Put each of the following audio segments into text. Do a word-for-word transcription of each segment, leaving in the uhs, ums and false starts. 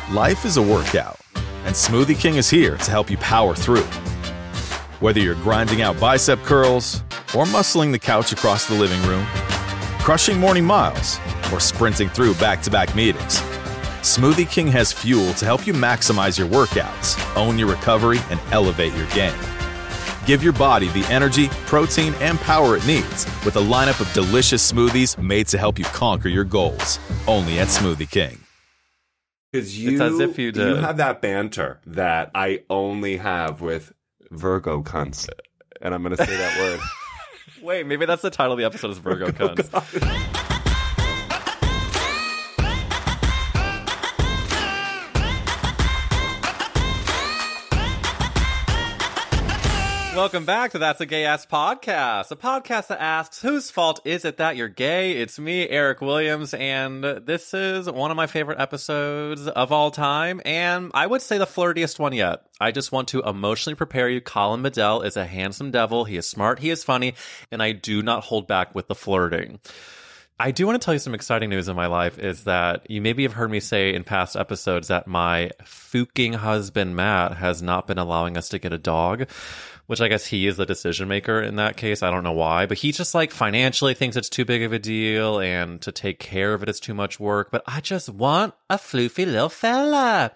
Life is a workout, and Smoothie King is here to help you power through. Whether you're grinding out bicep curls or muscling the couch across the living room, crushing morning miles, or sprinting through back-to-back meetings, Smoothie King has fuel to help you maximize your workouts, own your recovery, and elevate your game. Give your body the energy, protein, and power it needs with a lineup of delicious smoothies made to help you conquer your goals. Only at Smoothie King. Because you, it's as if you did. You have that banter that I only have with Virgo cunts. And I'm going to say that word. Wait, maybe that's the title of the episode is Virgo, Virgo cunts. cunts. Welcome back to That's a Gay Ass Podcast, a podcast that asks, whose fault is it that you're gay? It's me, Eric Williams, and this is one of my favorite episodes of all time, and I would say the flirtiest one yet. I just want to emotionally prepare you. Colin Bedell is a handsome devil. He is smart, he is funny, and I do not hold back with the flirting. I do want to tell you some exciting news in my life is that you maybe have heard me say in past episodes that my fucking husband, Matt, has not been allowing us to get a dog, which I guess he is the decision maker in that case. I don't know why, but he just like financially thinks it's too big of a deal and to take care of it is too much work. But I just want a floofy little fella.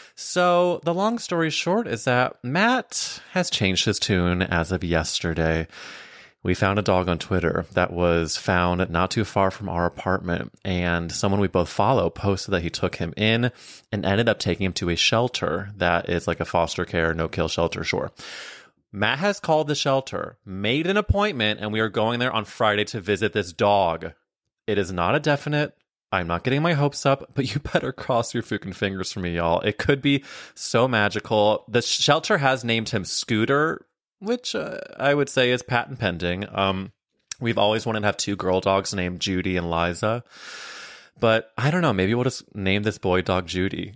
So the long story short is that Matt has changed his tune as of yesterday. We found a dog on Twitter that was found not too far from our apartment, and someone we both follow posted that he took him in and ended up taking him to a shelter that is like a foster care, no-kill shelter, sure. Matt has called the shelter, made an appointment, and we are going there on Friday to visit this dog. It is not a definite. I'm not getting my hopes up, but you better cross your fucking fingers for me, y'all. It could be so magical. The shelter has named him Scooter, which uh, I would say is patent pending. Um, we've always wanted to have two girl dogs named Judy and Liza. But I don't know, maybe we'll just name this boy dog Judy.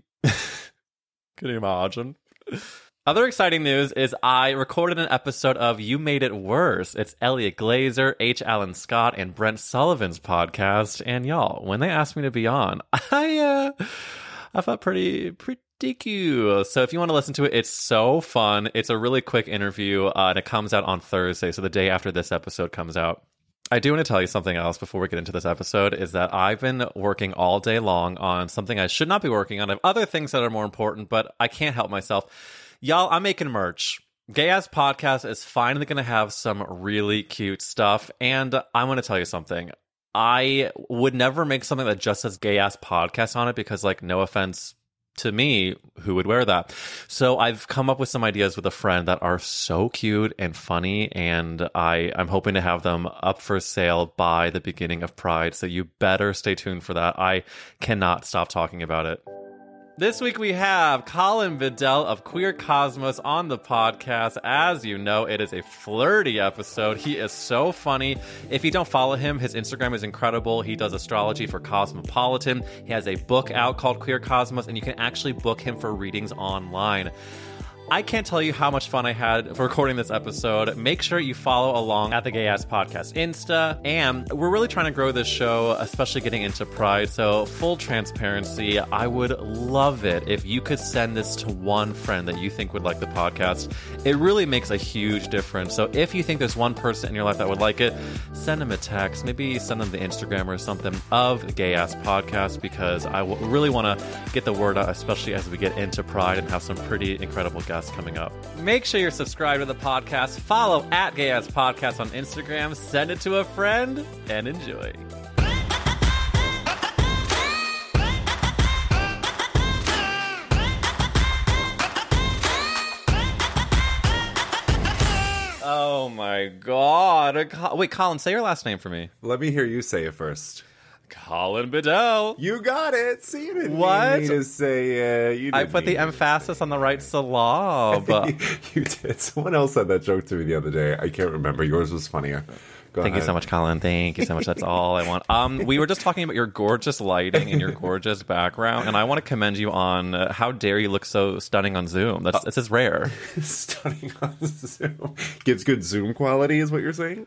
Can you imagine? Other exciting news is I recorded an episode of You Made It Worse. It's Elliot Glazer, H. Alan Scott, and Brent Sullivan's podcast. And y'all, when they asked me to be on, I uh, I felt pretty pretty cute. So if you want to listen to it, it's so fun. It's a really quick interview, uh, and it comes out on Thursday, so the day after this episode comes out. I do want to tell you something else before we get into this episode, is that I've been working all day long on something I should not be working on. I have other things that are more important, but I can't help myself. Y'all, I'm making merch. Gay Ass Podcast is finally going to have some really cute stuff. And I want to tell you something. I would never make something that just says Gay Ass Podcast on it because, like, no offense to me, who would wear that? So I've come up with some ideas with a friend that are so cute and funny. And I, I'm hoping to have them up for sale by the beginning of Pride. So you better stay tuned for that. I cannot stop talking about it. This week we have Colin Bedell of Queer Cosmos on the podcast. As you know, it is a flirty episode. He is so funny. If you don't follow him, his Instagram is incredible. He does astrology for Cosmopolitan. He has a book out called Queer Cosmos, and you can actually book him for readings online. I can't tell you how much fun I had for recording this episode. Make sure you follow along at the Gay Ass Podcast Insta. And we're really trying to grow this show, especially getting into Pride. So full transparency, I would love it if you could send this to one friend that you think would like the podcast. It really makes a huge difference. So if you think there's one person in your life that would like it, send them a text. Maybe send them the Instagram or something of the Gay Ass Podcast, because I w- really want to get the word out, especially as we get into Pride and have some pretty incredible guests coming up. Make sure you're subscribed to the podcast. Follow at Gay Ass Podcast on Instagram. Send it to a friend and enjoy. Oh my god. Wait, Colin, say your last name for me. Let me hear you say it first. Colin Bedell. You got it. See, you didn't what? need me to say uh, you didn't I put the emphasis on the right syllable. you, you did. Someone else said that joke to me the other day. I can't remember. Yours was funnier. Go Thank ahead. you so much, Colin. Thank you so much. That's all I want. Um, we were just talking about your gorgeous lighting and your gorgeous background, and I want to commend you on uh, how dare you look so stunning on Zoom. That's this is rare. Stunning on Zoom gives good Zoom quality, is what you're saying?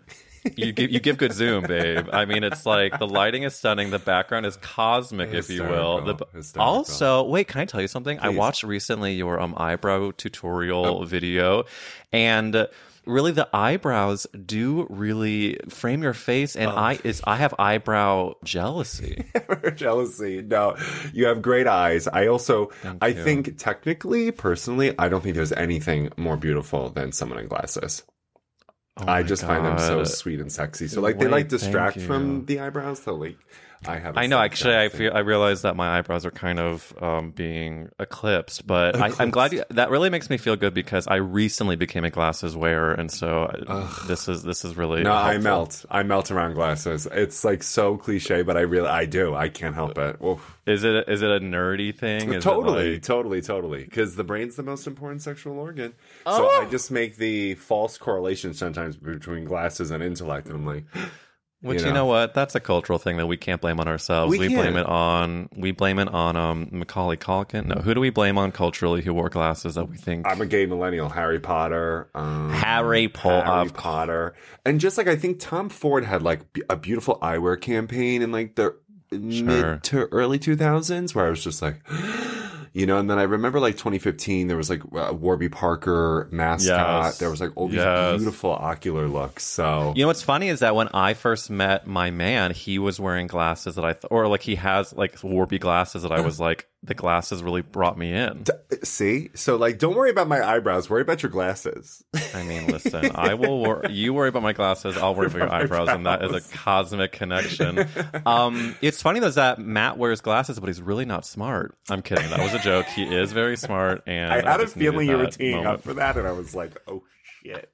You give you give good zoom, babe. I mean, it's like the lighting is stunning. The background is cosmic, if you will. The, Hysterical. also, wait, can I tell you something? I Please. watched recently your um eyebrow tutorial oh. video, and uh, really the eyebrows do really frame your face. And oh. I is I have eyebrow jealousy. Jealousy? No, you have great eyes. I also, Thank I you. think technically, personally, I don't think there's anything more beautiful than someone in glasses. Oh I just God. find them so sweet and sexy. So like Wait, they like distract from the eyebrows. So like I have. I know. Actually, I feel I realize that my eyebrows are kind of um, being eclipsed, but I, I'm glad you, that really makes me feel good because I recently became a glasses wearer, and so Ugh. this is this is really no. helpful. I melt. I melt around glasses. It's like so cliche, but I really I do. I can't help it. Oof. Is it is it a nerdy thing? Is totally, like... totally, totally. Because the brain's the most important sexual organ. Oh. So I just make the false correlation sometimes between glasses and intellect, and I'm like. Which you know. you know what? That's a cultural thing that we can't blame on ourselves. We, we can't. blame it on we blame it on um Macaulay Culkin. No, who do we blame on culturally who wore glasses that we think? I'm a gay millennial. Harry Potter. Um, Harry, po- Harry Potter. And just like I think Tom Ford had like a beautiful eyewear campaign in like the sure. mid to early two thousands where I was just like. You know, and then I remember like twenty fifteen, there was like uh, Warby Parker mascot. Yes. There was like all these yes. beautiful ocular looks. So, you know, what's funny is that when I first met my man, he was wearing glasses that I, th- or like he has like Warby glasses that I was like, the glasses really brought me in. D- see? So like, don't worry about my eyebrows. Worry about your glasses. I mean, listen, I will, wor- you worry about my glasses. I'll worry about your eyebrows. And that is a cosmic connection. Um, it's funny though, is that Matt wears glasses, but he's really not smart. I'm kidding. That was a joke. He is very smart. And I had I a feeling you were teeing moment. up for that. And I was like, oh shit.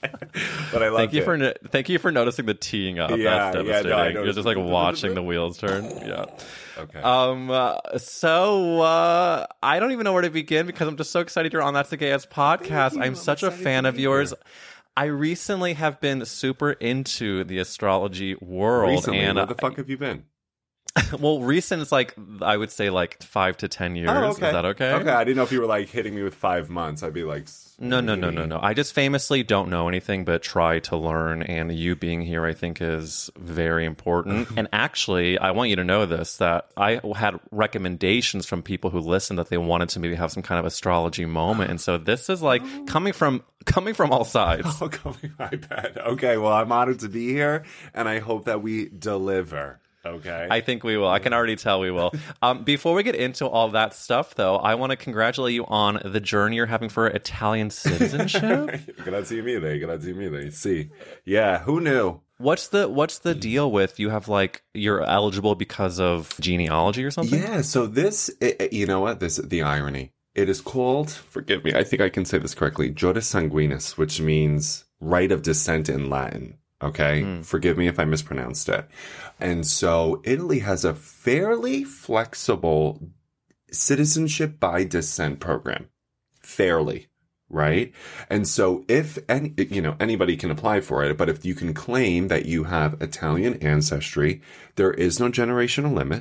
But I love thank you it. for no- thank you for noticing the teeing up. Yeah, That's yeah, devastating. no, I You're just like watching the wheels turn. Yeah. Okay. Um. Uh, so uh, I don't even know where to begin because I'm just so excited you're on That's the Gay Ass podcast. I'm, I'm such a fan of yours. Here. I recently have been super into the astrology world. Recently, and where the fuck have you been? Well, recent is like, I would say like five to ten years. Oh, okay. Is that okay? Okay, I didn't know if you were like hitting me with five months. I'd be like, no, no, no, no, no. I just famously don't know anything but try to learn. And you being here, I think, is very important. And actually, I want you to know this, that I had recommendations from people who listened that they wanted to maybe have some kind of astrology moment. And so this is like coming from coming from all sides. Oh, coming, I bet. Okay, well, I'm honored to be here. And I hope that we deliver. Okay. I think we will. I can already tell we will. Um, before we get into all that stuff, though, I want to congratulate you on the journey you're having for Italian citizenship. Grazie mille, grazie mille. See, yeah, who knew? What's the What's the deal with you have like you're eligible because of genealogy or something? Yeah. So this, it, you know what? This the irony. It is called. Forgive me. I think I can say this correctly. Juris sanguinis, which means right of descent in Latin. Okay. Mm. Forgive me if I mispronounced it. And so Italy has a fairly flexible citizenship by descent program. Fairly. Right. And so if any, you know, anybody can apply for it, but if you can claim that you have Italian ancestry, there is no generational limit.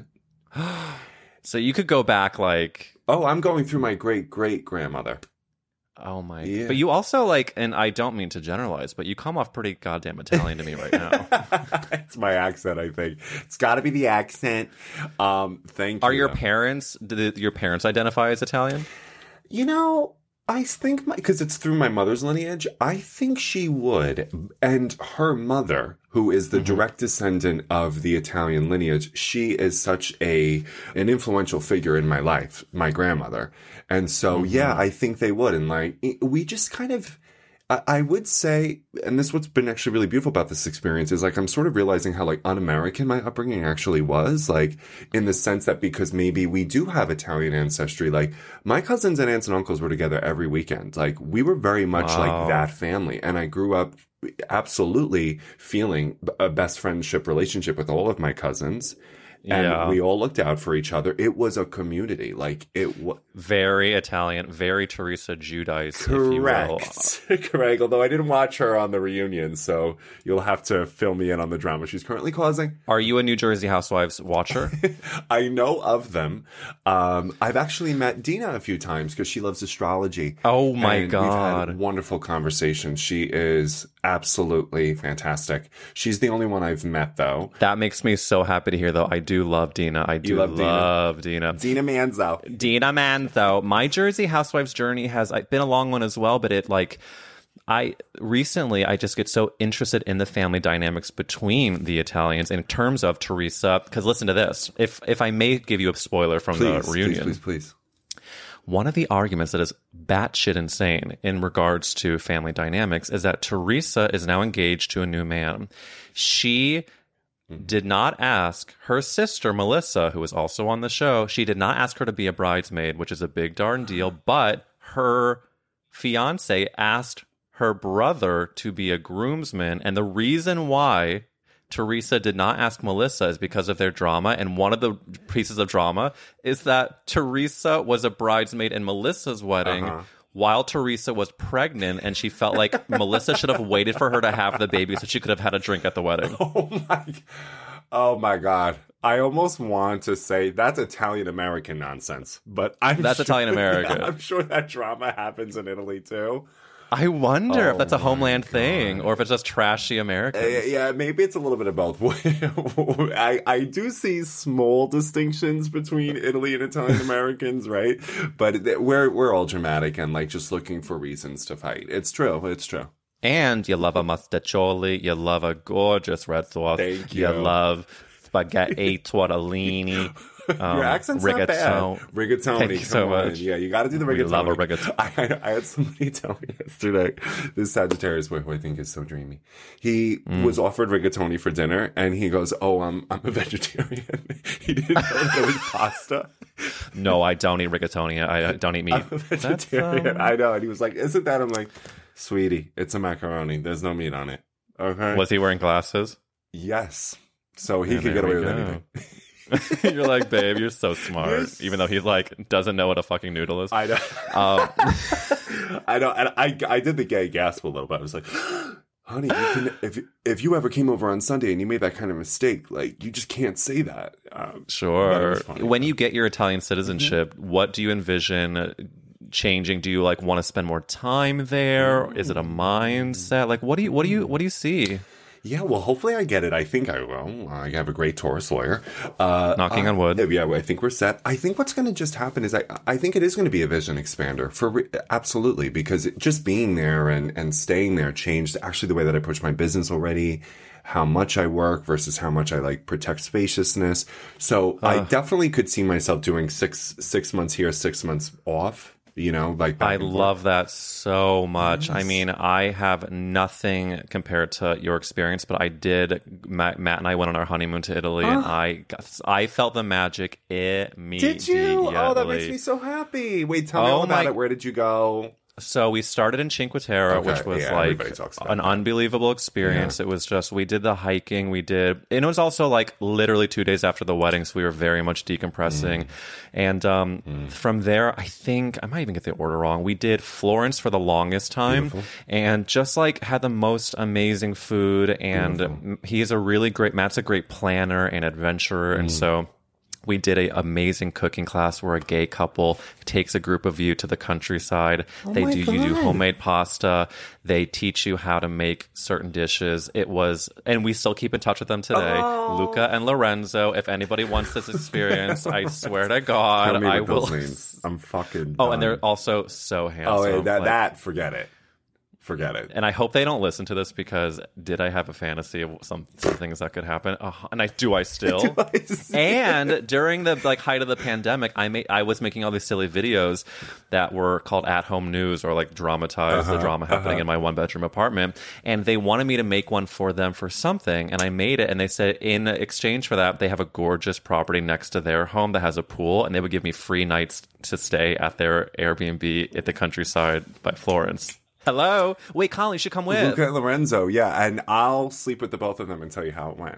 So you could go back like, oh, I'm going through my great great grandmother. Oh my! Yeah. But you also like, and I don't mean to generalize, but you come off pretty goddamn Italian to me right now. It's my accent, I think. It's got to be the accent. Um, thank Are you. your parents? Did your parents identify as Italian? You know, I think my because it's through my mother's lineage. I think she would, and her mother, who is the mm-hmm. direct descendant of the Italian lineage, she is such a an influential figure in my life. My grandmother. And so, mm-hmm. yeah, I think they would. And like, we just kind of, I, I would say, and this is what's been actually really beautiful about this experience is like, I'm sort of realizing how like un-American my upbringing actually was. Like in the sense that because maybe we do have Italian ancestry, like my cousins and aunts and uncles were together every weekend. Like we were very much wow. like that family. And I grew up absolutely feeling a best friendship relationship with all of my cousins. And Yeah. we all looked out for each other. It was a community. Like, it was... Very Italian, very Teresa Giudice, if you will. Correct. Correct. Although I didn't watch her on the reunion, so you'll have to fill me in on the drama she's currently causing. Are you a New Jersey Housewives watcher? I know of them. Um, I've actually met Dina a few times because she loves astrology. Oh my and God. We've had wonderful conversations. She is absolutely fantastic. She's the only one I've met, though. That makes me so happy to hear, though. I do love Dina. I do love love Dina. Dina Manzo. Dina Manzo. My Jersey Housewives journey has been a long one as well, but it like... I recently, I just get so interested in the family dynamics between the Italians in terms of Teresa. Because listen to this. If if I may give you a spoiler from Please, the reunion. please, please, please. One of the arguments that is batshit insane in regards to family dynamics is that Teresa is now engaged to a new man. She did not ask her sister, Melissa, who was also on the show, she did not ask her to be a bridesmaid, which is a big darn deal, but her fiance asked her brother to be a groomsman. And the reason why Teresa did not ask Melissa is because of their drama. And one of the pieces of drama is that Teresa was a bridesmaid in Melissa's wedding uh-huh. while Teresa was pregnant. And she felt like Melissa should have waited for her to have the baby so she could have had a drink at the wedding. Oh my, oh my God. I almost want to say that's Italian-American nonsense, but I'm That's sure, Italian-American. I'm sure that drama happens in Italy too. I wonder oh if that's a homeland God. thing or if it's just trashy Americans. Uh, yeah, maybe it's a little bit of both. I, I do see small distinctions between Italy and Italian Americans, right? But we're we're all dramatic and like just looking for reasons to fight. It's true. It's true. And you love a mustaccioli. You love a gorgeous red sauce. Thank you. You love spaghetti tortellini. Um, Your accent's rigatone. not bad. Rigatoni. Thank you so come on. much. Yeah, you got to do the rigatoni. We love a rigatoni. I, I had somebody tell me yesterday, this Sagittarius boy who I think is so dreamy. He mm. was offered rigatoni for dinner, and he goes, "Oh, I'm I'm a vegetarian." He didn't know that it was pasta. No, I don't eat rigatoni. I don't eat meat. I'm a vegetarian. Um... I know. And he was like, "Isn't that?" I'm like, "Sweetie, it's a macaroni. There's no meat on it." Okay. Was he wearing glasses? Yes. So he and could get away with go. anything. You're like, babe, you're so smart. Yes. Even though he's like, doesn't know what a fucking noodle is. I know. Um, I know. And I, I did the gay gasp a little bit. I was like, honey, you can, if, if you ever came over on Sunday and you made that kind of mistake, like, you just can't say that. Um, sure. When you get your Italian citizenship, mm-hmm. what do you envision changing? Do you like want to spend more time there? Mm-hmm. Is it a mindset? Like, what do you, what do you, what do you see? Yeah, well, hopefully I get it. I think I will. I have a great Taurus lawyer. Uh, Knocking uh, on wood. Yeah, I think we're set. I think what's going to just happen is I, I think it is going to be a vision expander. for re- Absolutely, because it, just being there and, and staying there changed actually the way that I approach my business already, how much I work versus how much I like protect spaciousness. So uh, I definitely could see myself doing six six months here, six months off. You know, like I love that so much. Yes. I mean, I have nothing compared to your experience, but I did. Matt, Matt and I went on our honeymoon to Italy, uh, and I I felt the magic immediately. Did you? Oh, that makes me so happy. Wait, tell me oh all about my... it. Where did you go? So we started in Cinque Terre, okay, which was yeah, like an that. unbelievable experience. Yeah. It was just, we did the hiking, we did, and it was also like literally two days after the wedding, so we were very much decompressing. Mm. And um, mm. from there, I think, I might even get the order wrong, we did Florence for the longest time. Beautiful. And just like had the most amazing food. And Beautiful. He's a really great, Matt's a great planner and adventurer. Mm. And so we did an amazing cooking class where a gay couple takes a group of you to the countryside. Oh they do God. you do homemade pasta. They teach you how to make certain dishes. It was, and we still keep in touch with them today. Oh. Luca and Lorenzo. If anybody wants this experience, I swear to God, Tell me I what will. Those names. I'm fucking. Oh, done. and they're also so handsome. Oh, hey, that like, that forget it. Forget it. And I hope they don't listen to this because did I have a fantasy of some, some things that could happen? Oh, and I do I still. do I still? And during the like height of the pandemic, I made I was making all these silly videos that were called at home news or like dramatize uh-huh, the drama happening uh-huh. in my one bedroom apartment. And they wanted me to make one for them for something, and I made it. And they said in exchange for that, they have a gorgeous property next to their home that has a pool, and they would give me free nights to stay at their Airbnb at the countryside by Florence. Hello. Wait, Colin, you should come with. Luca and Lorenzo, yeah. And I'll sleep with the both of them and tell you how it went.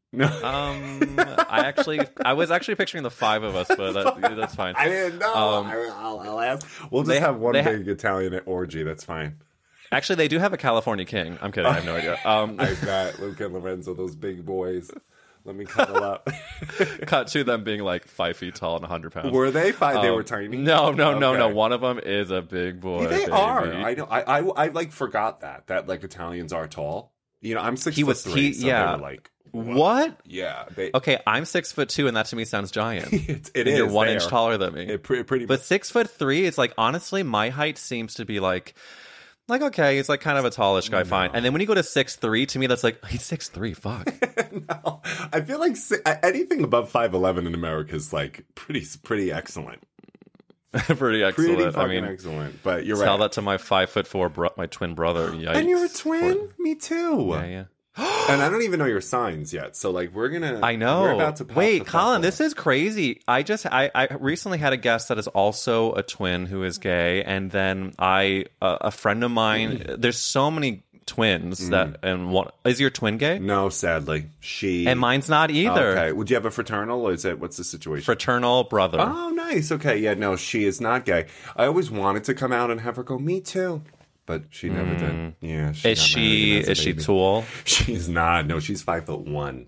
No. Um, I actually, I was actually picturing the five of us, but that, that's fine. I didn't know. Um, I'll, I'll ask. We'll just they- have one they ha- big Italian orgy. That's fine. Actually, they do have a California king. I'm kidding. I have no idea. Um, I bet Luke and Lorenzo, those big boys. Let me cuddle up. cut to them being like five feet tall and one hundred pounds. Were they five? They Um, were tiny. No, no, no, no. Okay. One of them is a big boy. They baby. are. I know. I, I I like forgot that that like Italians are tall. You know, I'm six He foot was- three. he- so yeah. They were like What? Yeah. They, Okay, I'm six foot two, and that to me sounds giant. it, it And you're is one there. inch taller than me. It pre- pretty But six foot three is like, honestly, my height seems to be like, like okay, he's like kind of a tallish guy, fine. And then when you go to six three, to me that's like he's six three. Fuck. No, I feel like si- anything above five eleven in America is like pretty pretty excellent. Pretty excellent. Pretty I fucking mean, excellent. But you're tell right. that to my five foot four, bro- my twin brother. Yikes. And you're a twin? Me too. Yeah, yeah. And I don't even know your signs yet. So like we're gonna I know. We're about to pop Wait, the Colin, bubble. this is crazy. I just I, I recently had a guest that is also a twin who is gay, and then I uh, a friend of mine. There's so many twins that, and one is your twin gay, No, sadly. She and mine's not either. Okay. Would you have a fraternal or is it what's the situation? Fraternal brother. Oh, nice. Okay, yeah, no, she is not gay. I always wanted to come out and have her go, me too. But she never did. Yeah. She is got she married and has a is she baby. tall? She's not. No, she's five foot one.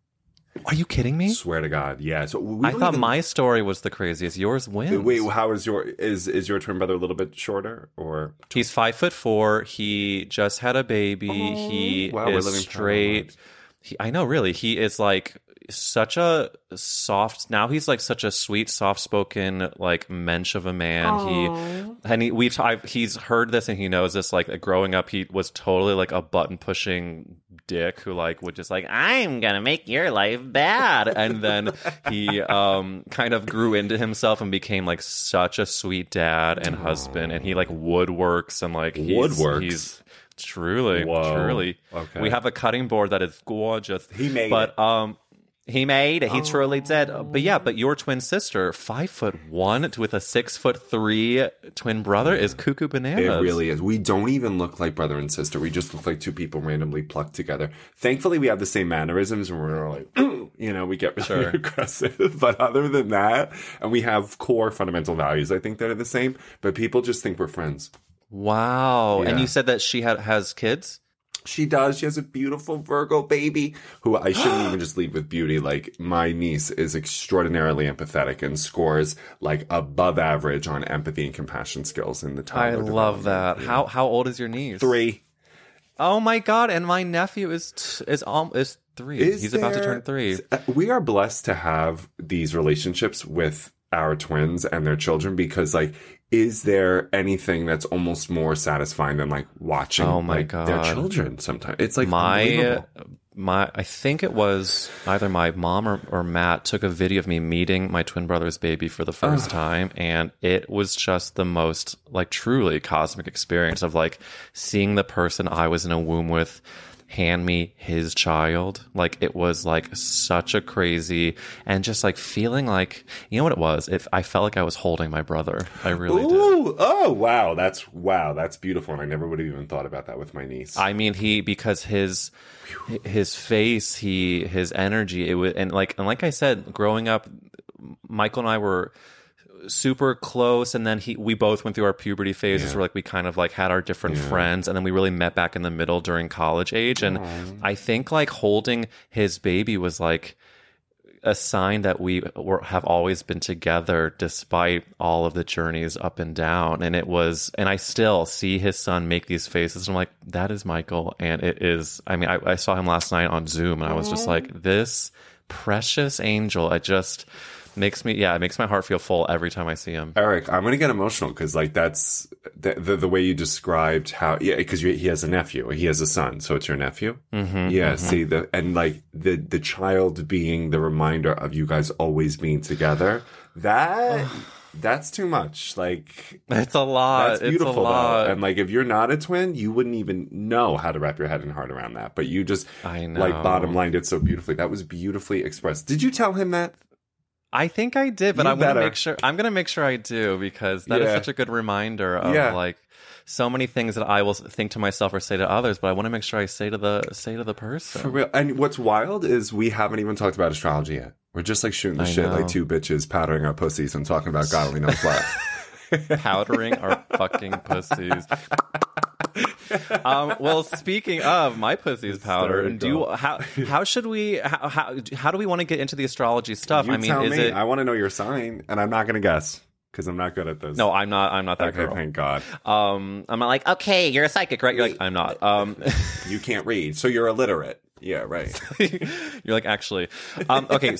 Are you kidding me? Swear to God. Yeah. So we I don't thought even- my story was the craziest. Yours wins. Wait, how is your is is your twin brother a little bit shorter or He's five foot four. He just had a baby. he wow, we're is living straight. lives. He, I know, really. He is like such a soft. Now he's like such a sweet, soft-spoken, like mensch of a man. He and he, we've I've, he's heard this and he knows this. Like growing up, he was totally like a button-pushing dick who like would just like I'm gonna make your life bad, and then he um kind of grew into himself and became like such a sweet dad and husband, and he like woodworks and like he's, Woodworks? he's truly Whoa. truly Okay. we have a cutting board that is gorgeous. He made but it. um he made it. He truly did. But yeah, but your twin sister, five foot one with a six foot three twin brother, is cuckoo bananas. It really is. We don't even look like brother and sister. We just look like two people randomly plucked together. Thankfully, we have the same mannerisms and we're like, you know, we get really Sure. aggressive. But other than that, and we have core fundamental values, I think, that are the same. But people just think we're friends. Wow. Yeah. And you said that she had has kids? She does. She has a beautiful Virgo baby who I shouldn't even just leave with beauty. Like, my niece is extraordinarily empathetic and scores like above average on empathy and compassion skills in the I toddler love that. development. How how old is your niece? Three. Oh my god! And my nephew is t- is um is three. Is He's about to there- turn three. Uh, We are blessed to have these relationships with our twins and their children because, like, is there anything that's almost more satisfying than like watching Oh my like, their God. children sometimes? It's like My unbelievable. my I think it was either my mom or, or Matt took a video of me meeting my twin brother's baby for the first time, and it was just the most like truly cosmic experience of like seeing the person I was in a womb with hand me his child. Like it was like such a crazy, and just like feeling like, you know what it was, if I felt like I was holding my brother. I really did. Ooh, oh wow, that's wow, that's beautiful, and I never would have even thought about that with my niece. I mean, he because his his face, he his energy, it was, and like and like I said, growing up, Michael and I were super close, and then he we both went through our puberty phases Yeah. where like we kind of like had our different Yeah. friends, and then we really met back in the middle during college age. And I think like holding his baby was like a sign that we were, have always been together despite all of the journeys up and down. And it was, and I still see his son make these faces. And I'm like, that is Michael. And it is, I mean, I, I saw him last night on Zoom and I was just like, this precious angel. It just makes me, yeah, it makes my heart feel full every time I see him. Eric, I'm gonna get emotional because like that's the, the the way you described how yeah because he has a nephew, he has a son, so it's your nephew. Mm-hmm, Yeah, see the and like the the child being the reminder of you guys always being together. That that's too much. Like It's a lot. that's It's beautiful a lot. though. And like if you're not a twin, you wouldn't even know how to wrap your head and heart around that. But you just I know. like bottom lined it so beautifully. That was beautifully expressed. Did you tell him that? I think I did, but You I'm gonna better. make sure. I'm gonna make sure I do because that is Yeah. such a good reminder of Yeah. like so many things that I will think to myself or say to others. But I want to make sure I say to the say to the person. For real. And what's wild is we haven't even talked about astrology yet. We're just like shooting the I shit know. like two bitches powdering our pussies and talking about God only knows what. Powdering our fucking pussies. Um, well, speaking of my pussy's powder, do you, how how should we how, how how do we want to get into the astrology stuff? You I mean, tell is me. it? I want to know your sign, and I'm not going to guess because I'm not good at this. No, I'm not. I'm not that Okay, girl. thank God. Um, I'm not like, okay, you're a psychic, right? You're like, I'm not. Um, You can't read, so you're illiterate. Yeah, right. you're like, actually, um, okay.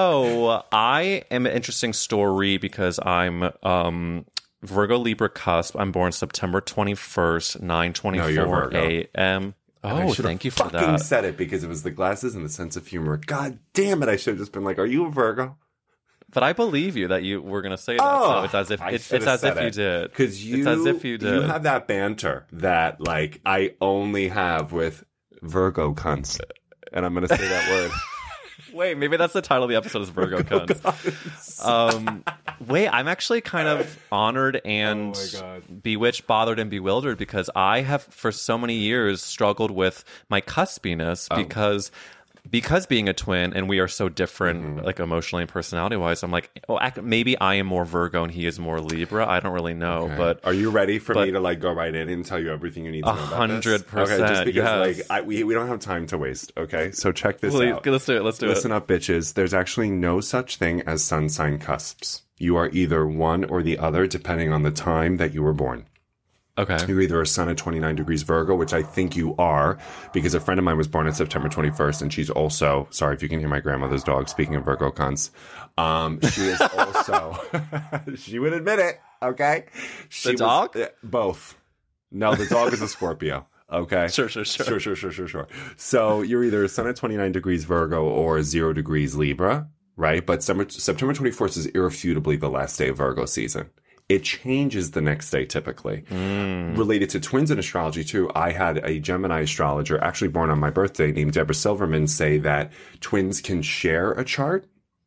So I am an interesting story because I'm um Virgo Libra cusp. I'm born September twenty-first, nine twenty-four a.m. I Oh, should've thank you for fucking that. said it because it was the glasses and the sense of humor. God damn it! I should have just been like, "Are you a Virgo?" But I believe you that you were going to say that. Oh, so it's as if I it's, should it's have as if said you it. did. Because you, it's as if you did. you have that banter that like I only have with Virgo cunts, and I'm going to say that word. Wait, maybe that's the title of the episode is Virgo Cunts. um, wait, I'm actually kind of honored and Oh my God. bewitched, bothered, and bewildered because I have for so many years struggled with my cuspiness Oh. because because being a twin and we are so different, Mm-hmm. like emotionally and personality wise. I'm like, oh, ac- maybe I am more Virgo and he is more Libra. I don't really know, Okay. but are you ready for but- me to like go right in and tell you everything you need to A know about hundred this? Okay, just percent, because yes. like I, we we don't have time to waste. Okay, so check this please, out. let's do it. Let's do Listen it. up, bitches. There's actually no such thing as sun sign cusps. You are either one or the other, depending on the time that you were born. Okay. You're either a sun at twenty-nine degrees Virgo, which I think you are, because a friend of mine was born on September twenty-first, and she's also, sorry if you can hear my grandmother's dog, speaking of Virgo cunts, um, she is also, she would admit it, okay? She The was- dog? uh, both. No, the dog is a Scorpio. Okay. Sure, sure, sure. Sure, sure, sure, sure, sure. So you're either a sun at twenty-nine degrees Virgo or zero degrees Libra, right? But September, September twenty-fourth is irrefutably the last day of Virgo season. It changes the next day typically. Mm. Related to twins in astrology too, I had a Gemini astrologer, actually born on my birthday, named Deborah Silverman, say that twins can share a chart,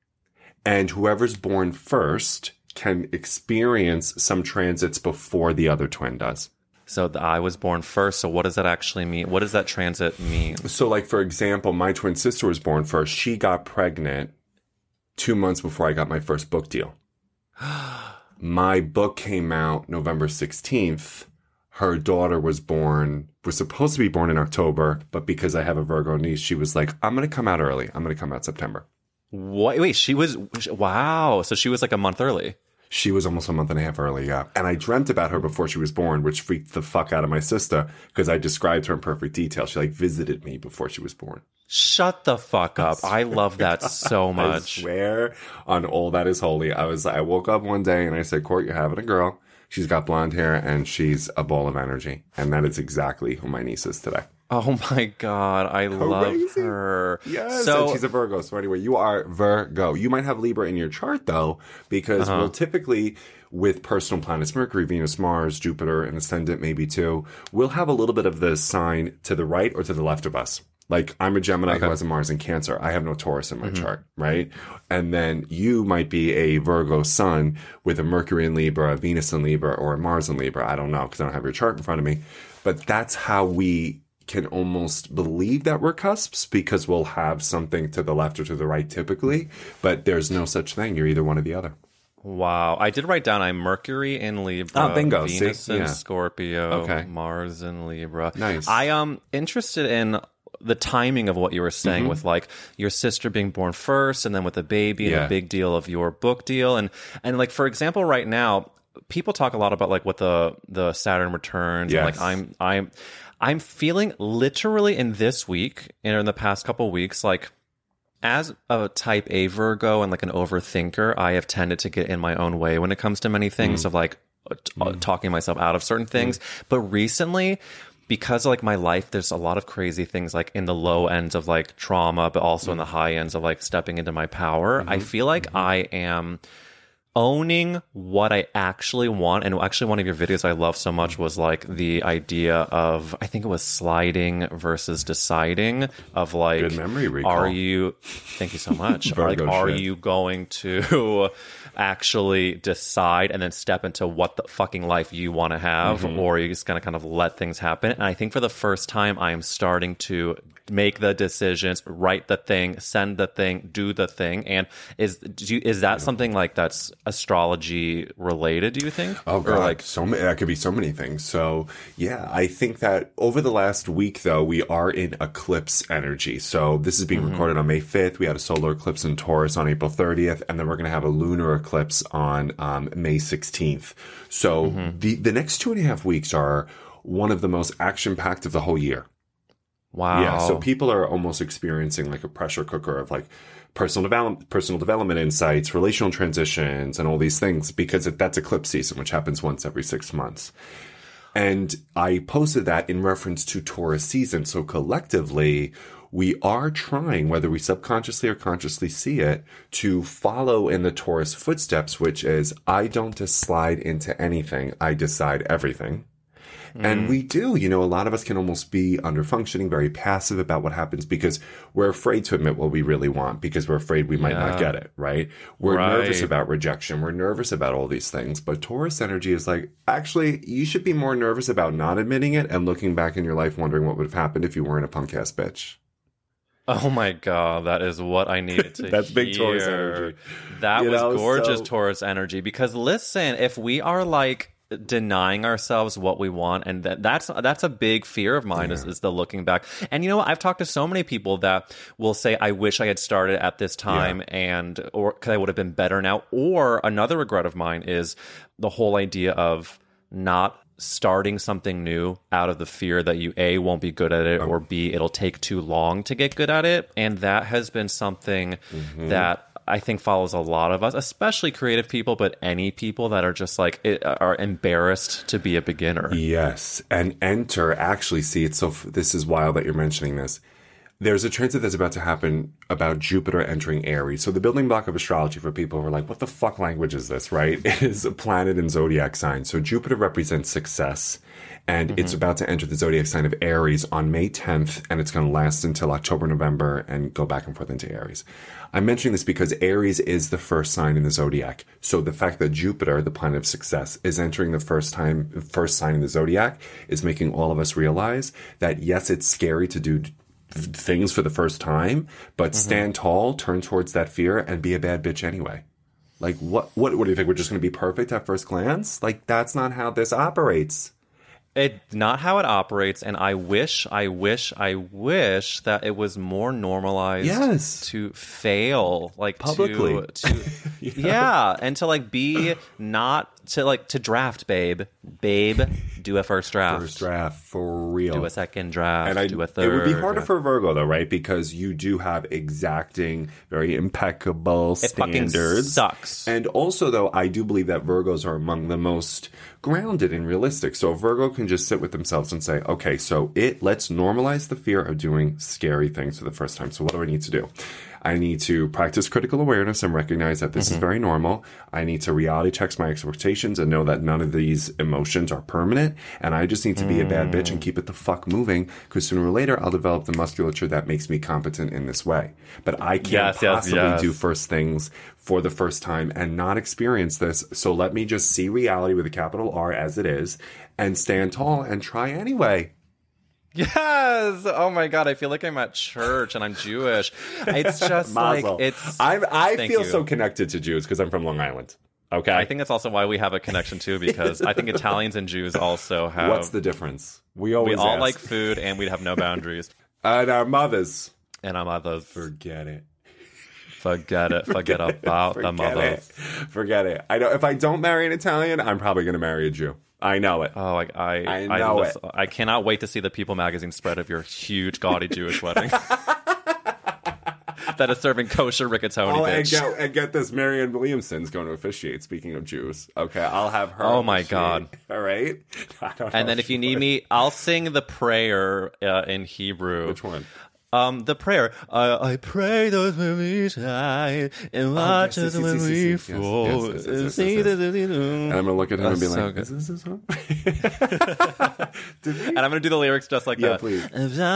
and whoever's born first can experience some transits before the other twin does. So the, I was born first. So what does that actually mean? What does that transit mean? So, like, for example, my twin sister was born first. She got pregnant two months before I got my first book deal. My book came out November sixteenth. Her daughter was born, was supposed to be born in October, but because I have a Virgo niece, she was like, I'm going to come out early. I'm going to come out September. What? Wait, she was, wow. So she was like a month early. She was almost a month and a half early, yeah. And I dreamt about her before she was born, which freaked the fuck out of my sister because I described her in perfect detail. She like visited me before she was born. Shut the fuck up. I love that so I much. swear on all that is holy. I was I woke up one day and I said, Court, you're having a girl. She's got blonde hair and she's a ball of energy. And that is exactly who my niece is today. Oh my God. I love Crazy. her. Yes, So and she's a Virgo. So anyway, you are Virgo. You might have Libra in your chart though, because Uh-huh. we'll typically, with personal planets, Mercury, Venus, Mars, Jupiter, and ascendant maybe too, we'll have a little bit of the sign to the right or to the left of us. Like I'm a Gemini Okay. who has a Mars in Cancer. I have no Taurus in my Mhm. chart, right? And then you might be a Virgo sun with a Mercury in Libra, a Venus in Libra, or a Mars in Libra. I don't know because I don't have your chart in front of me. But that's how we can almost believe that we're cusps because we'll have something to the left or to the right typically. But there's no such thing. You're either one or the other. wow. I did write down I'm Mercury in Libra, Oh, bingo. See? Venus in Yeah. Scorpio, Okay. Mars in Libra. Nice. I am interested in the timing of what you were saying Mhm. with like your sister being born first and then with the baby and Yeah. the big deal of your book deal. And, and like, for example, right now, people talk a lot about like what the, the Saturn returns. And Yes. like I'm, I'm, I'm feeling literally in this week and in the past couple weeks, like, as a type A Virgo and like an overthinker, I have tended to get in my own way when it comes to many things Mm. of like t- uh, talking myself out of certain things. But recently, because of like my life, there's a lot of crazy things like in the low ends of like trauma, but also in the high ends of like stepping into my power. I feel like I am owning what I actually want. And actually, one of your videos I love so much was like the idea of, I think it was sliding versus deciding, of like, Good memory recall. Are you, thank you so much. Like, are shit. you going to actually decide and then step into what the fucking life you want to have, mm-hmm. or are you just going to kind of let things happen? And I think for the first time, I am starting to make the decisions, write the thing, send the thing, do the thing. And is do you, is that something like that's astrology related, do you think? Oh God, or like so many, that could be so many things. So yeah, I think that over the last week though, we are in eclipse energy. So this is being mm-hmm. recorded on May fifth. We had a solar eclipse in Taurus on April thirtieth, and then we're going to have a lunar eclipse on um, May sixteenth. So mm-hmm. the, the next two and a half weeks are one of the most action-packed of the whole year. Wow. Yeah, so people are almost experiencing like a pressure cooker of like personal development, personal development insights, relational transitions, and all these things, because that's eclipse season, which happens once every six months. And I posted that in reference to Taurus season. So collectively, we are trying, whether we subconsciously or consciously see it, to follow in the Taurus footsteps, which is, I don't just slide into anything, I decide everything. Mm. And we do, you know, a lot of us can almost be under functioning, very passive about what happens because we're afraid to admit what we really want because we're afraid we might yeah. not get it, right? We're right. nervous about rejection. We're nervous about all these things. But Taurus energy is like, actually, you should be more nervous about not admitting it and looking back in your life wondering what would have happened if you weren't a punk ass bitch. Oh my God, that is what I needed to That's hear. big Taurus energy. That you was know, gorgeous so... Taurus energy. Because listen, if we are like denying ourselves what we want, and that, that's that's a big fear of mine, yeah. is, is the looking back. And you know what? I've talked to so many people that will say, I wish I had started at this time, yeah. and or because I would have been better now. Or another regret of mine is the whole idea of not starting something new out of the fear that you A, won't be good at it, or B, it'll take too long to get good at it. And that has been something mm-hmm. that I think follows a lot of us, especially creative people, but any people that are just like, it, are embarrassed to be a beginner. Yes. And enter, actually, see, it's so, this is wild that you're mentioning this. There's a transit that's about to happen about Jupiter entering Aries. So the building block of astrology for people who are like, what the fuck language is this, right? It is a planet in zodiac sign. So Jupiter represents success. And mm-hmm. it's about to enter the zodiac sign of Aries on May tenth. And it's going to last until October, November, and go back and forth into Aries. I'm mentioning this because Aries is the first sign in the zodiac. So the fact that Jupiter, the planet of success, is entering the first time, first sign in the zodiac is making all of us realize that, yes, it's scary to do things for the first time, but mm-hmm. stand tall, turn towards that fear, and be a bad bitch anyway. Like, what, what, what do you think? We're just going to be perfect at first glance? Like, that's not how this operates. It's not how it operates, and I wish, I wish, I wish that it was more normalized yes. to fail, like publicly. To, to yeah. yeah, and to like be not to like to draft, babe, babe, do a first draft, first draft for real, do a second draft, and I, do a third. It would be harder for Virgo though, right? Because you do have exacting, very impeccable it standards. Fucking sucks. And also, though, I do believe that Virgos are among the most grounded and realistic. So a Virgo can just sit with themselves and say, okay, so it let's normalize the fear of doing scary things for the first time. So what do I need to do? I need to practice critical awareness and recognize that this mm-hmm. is very normal. I need to reality check my expectations and know that none of these emotions are permanent. And I just need to be mm. a bad bitch and keep it the fuck moving, because sooner or later I'll develop the musculature that makes me competent in this way. But I can't yes, possibly yes, yes. do first things for the first time and not experience this. So let me just see reality with a capital R as it is and stand tall and try anyway. Yes. Oh my God. I feel like I'm at church and I'm Jewish. It's just like it's. I'm, I feel you. so connected to Jews because I'm from Long Island. Okay. I think that's also why we have a connection too, because I think Italians and Jews also have. What's the difference? We always we all ask. like food and we have no boundaries. And our mothers. And our mothers. Forget it. Forget it. Forget, Forget about Forget the mothers. It. Forget it. I know if I don't marry an Italian, I'm probably going to marry a Jew. I know it. Oh, I I, I know I, it. I cannot wait to see the People magazine spread of your huge, gaudy Jewish wedding. That is serving kosher rigatoni, oh, bitch. And get, and get this, Marianne Williamson's going to officiate, speaking of Jews. Okay, I'll have her Oh, my officiate. God. All right? I don't and know then if you need me, I'll sing the prayer uh, in Hebrew. Which one? Um, the prayer. Uh, I pray those when we shine and watch us when we fall. And I'm going to look at him and be so like, good. is this a song? And I'm going to do the lyrics just like Yeah, that. please.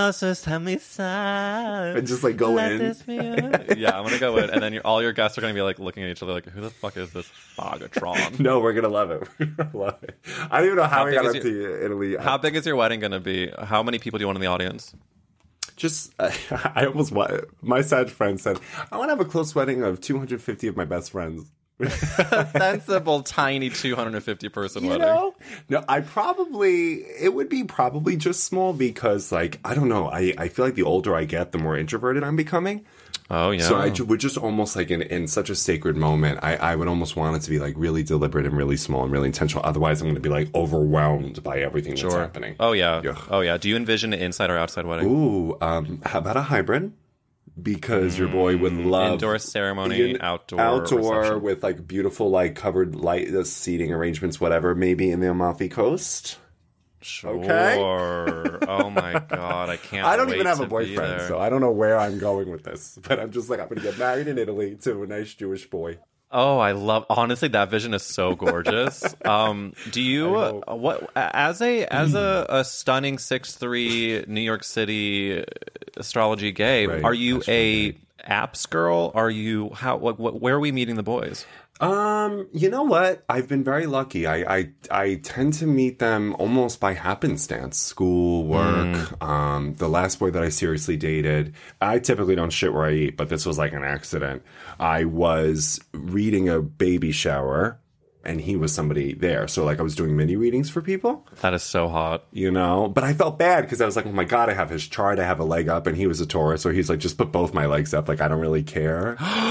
And just like go in. Yeah, I'm going to go in. And then you're, all your guests are going to be like looking at each other like, who the fuck is this Bogatron? No, we're going to love it. We're going to love it. I don't even know how, How we big got is up to Italy. How big is your wedding going to be? How many people do you want in the audience? Just, uh, I almost want, my sad friend said, I want to have a close wedding of two hundred fifty of my best friends. Sensible, tiny two hundred fifty person You wedding. know? No, I probably, it would be probably just small because, like, I don't know. I, I feel like the older I get, the more introverted I'm becoming. Oh, yeah. So I ju- would just almost like in, in such a sacred moment, I, I would almost want it to be like really deliberate and really small and really intentional. Otherwise, I'm going to be like overwhelmed by everything Sure. that's happening. Oh, yeah. Ugh. Oh, yeah. Do you envision an inside or outside wedding? Ooh, um, how about a hybrid? Because your boy would love Indoor ceremony, in- outdoor outdoor reception. with like beautiful like covered light uh, seating arrangements, whatever. Maybe in the Amalfi Coast. Sure. Okay. Oh, my God. I can't I don't wait even have a to be boyfriend, there. so I don't know where I'm going with this. But I'm just like, I'm going to get married in Italy to a nice Jewish boy. Oh, I love. Honestly, that vision is so gorgeous. um, do you know. uh, what as a as a, a stunning six three New York City astrology gay? Right, Are you a astrology. apps girl? Are you how? What, what, where are we meeting the boys? Um, you know what? I've been very lucky. I, I, I tend to meet them almost by happenstance. School, work. Mm. Um, the last boy that I seriously dated, I typically don't shit where I eat, but this was like an accident. I was reading a baby shower and he was somebody there. So like I was doing mini readings for people, That is so hot. you know, but I felt bad because I was like, oh my God, I have his chart. I have a leg up and he was a Taurus. So he's like, just put both my legs up. Like, I don't really care.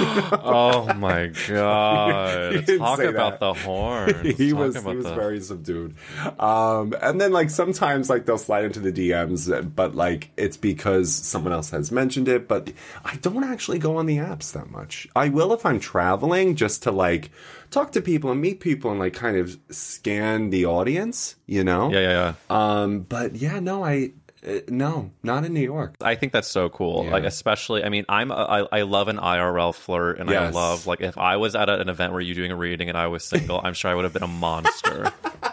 Oh my God! He didn't Talk say about that. the horns. he Talk was about he was the... very subdued. Um, and then like sometimes like they'll slide into the D Ms, but like it's because someone else has mentioned it. But I don't actually go on the apps that much. I will if I'm traveling, just to like talk to people and meet people and like kind of scan the audience, you know? Yeah, yeah, yeah. Um, but yeah, no, I uh, no, not in New York. I think that's so cool. Yeah. Like, especially, I mean, I'm a, I, I love an I R L flirt, and I Yes. love like if I was at a, an event where you're doing a reading and I was single, I'm sure I would have been a monster.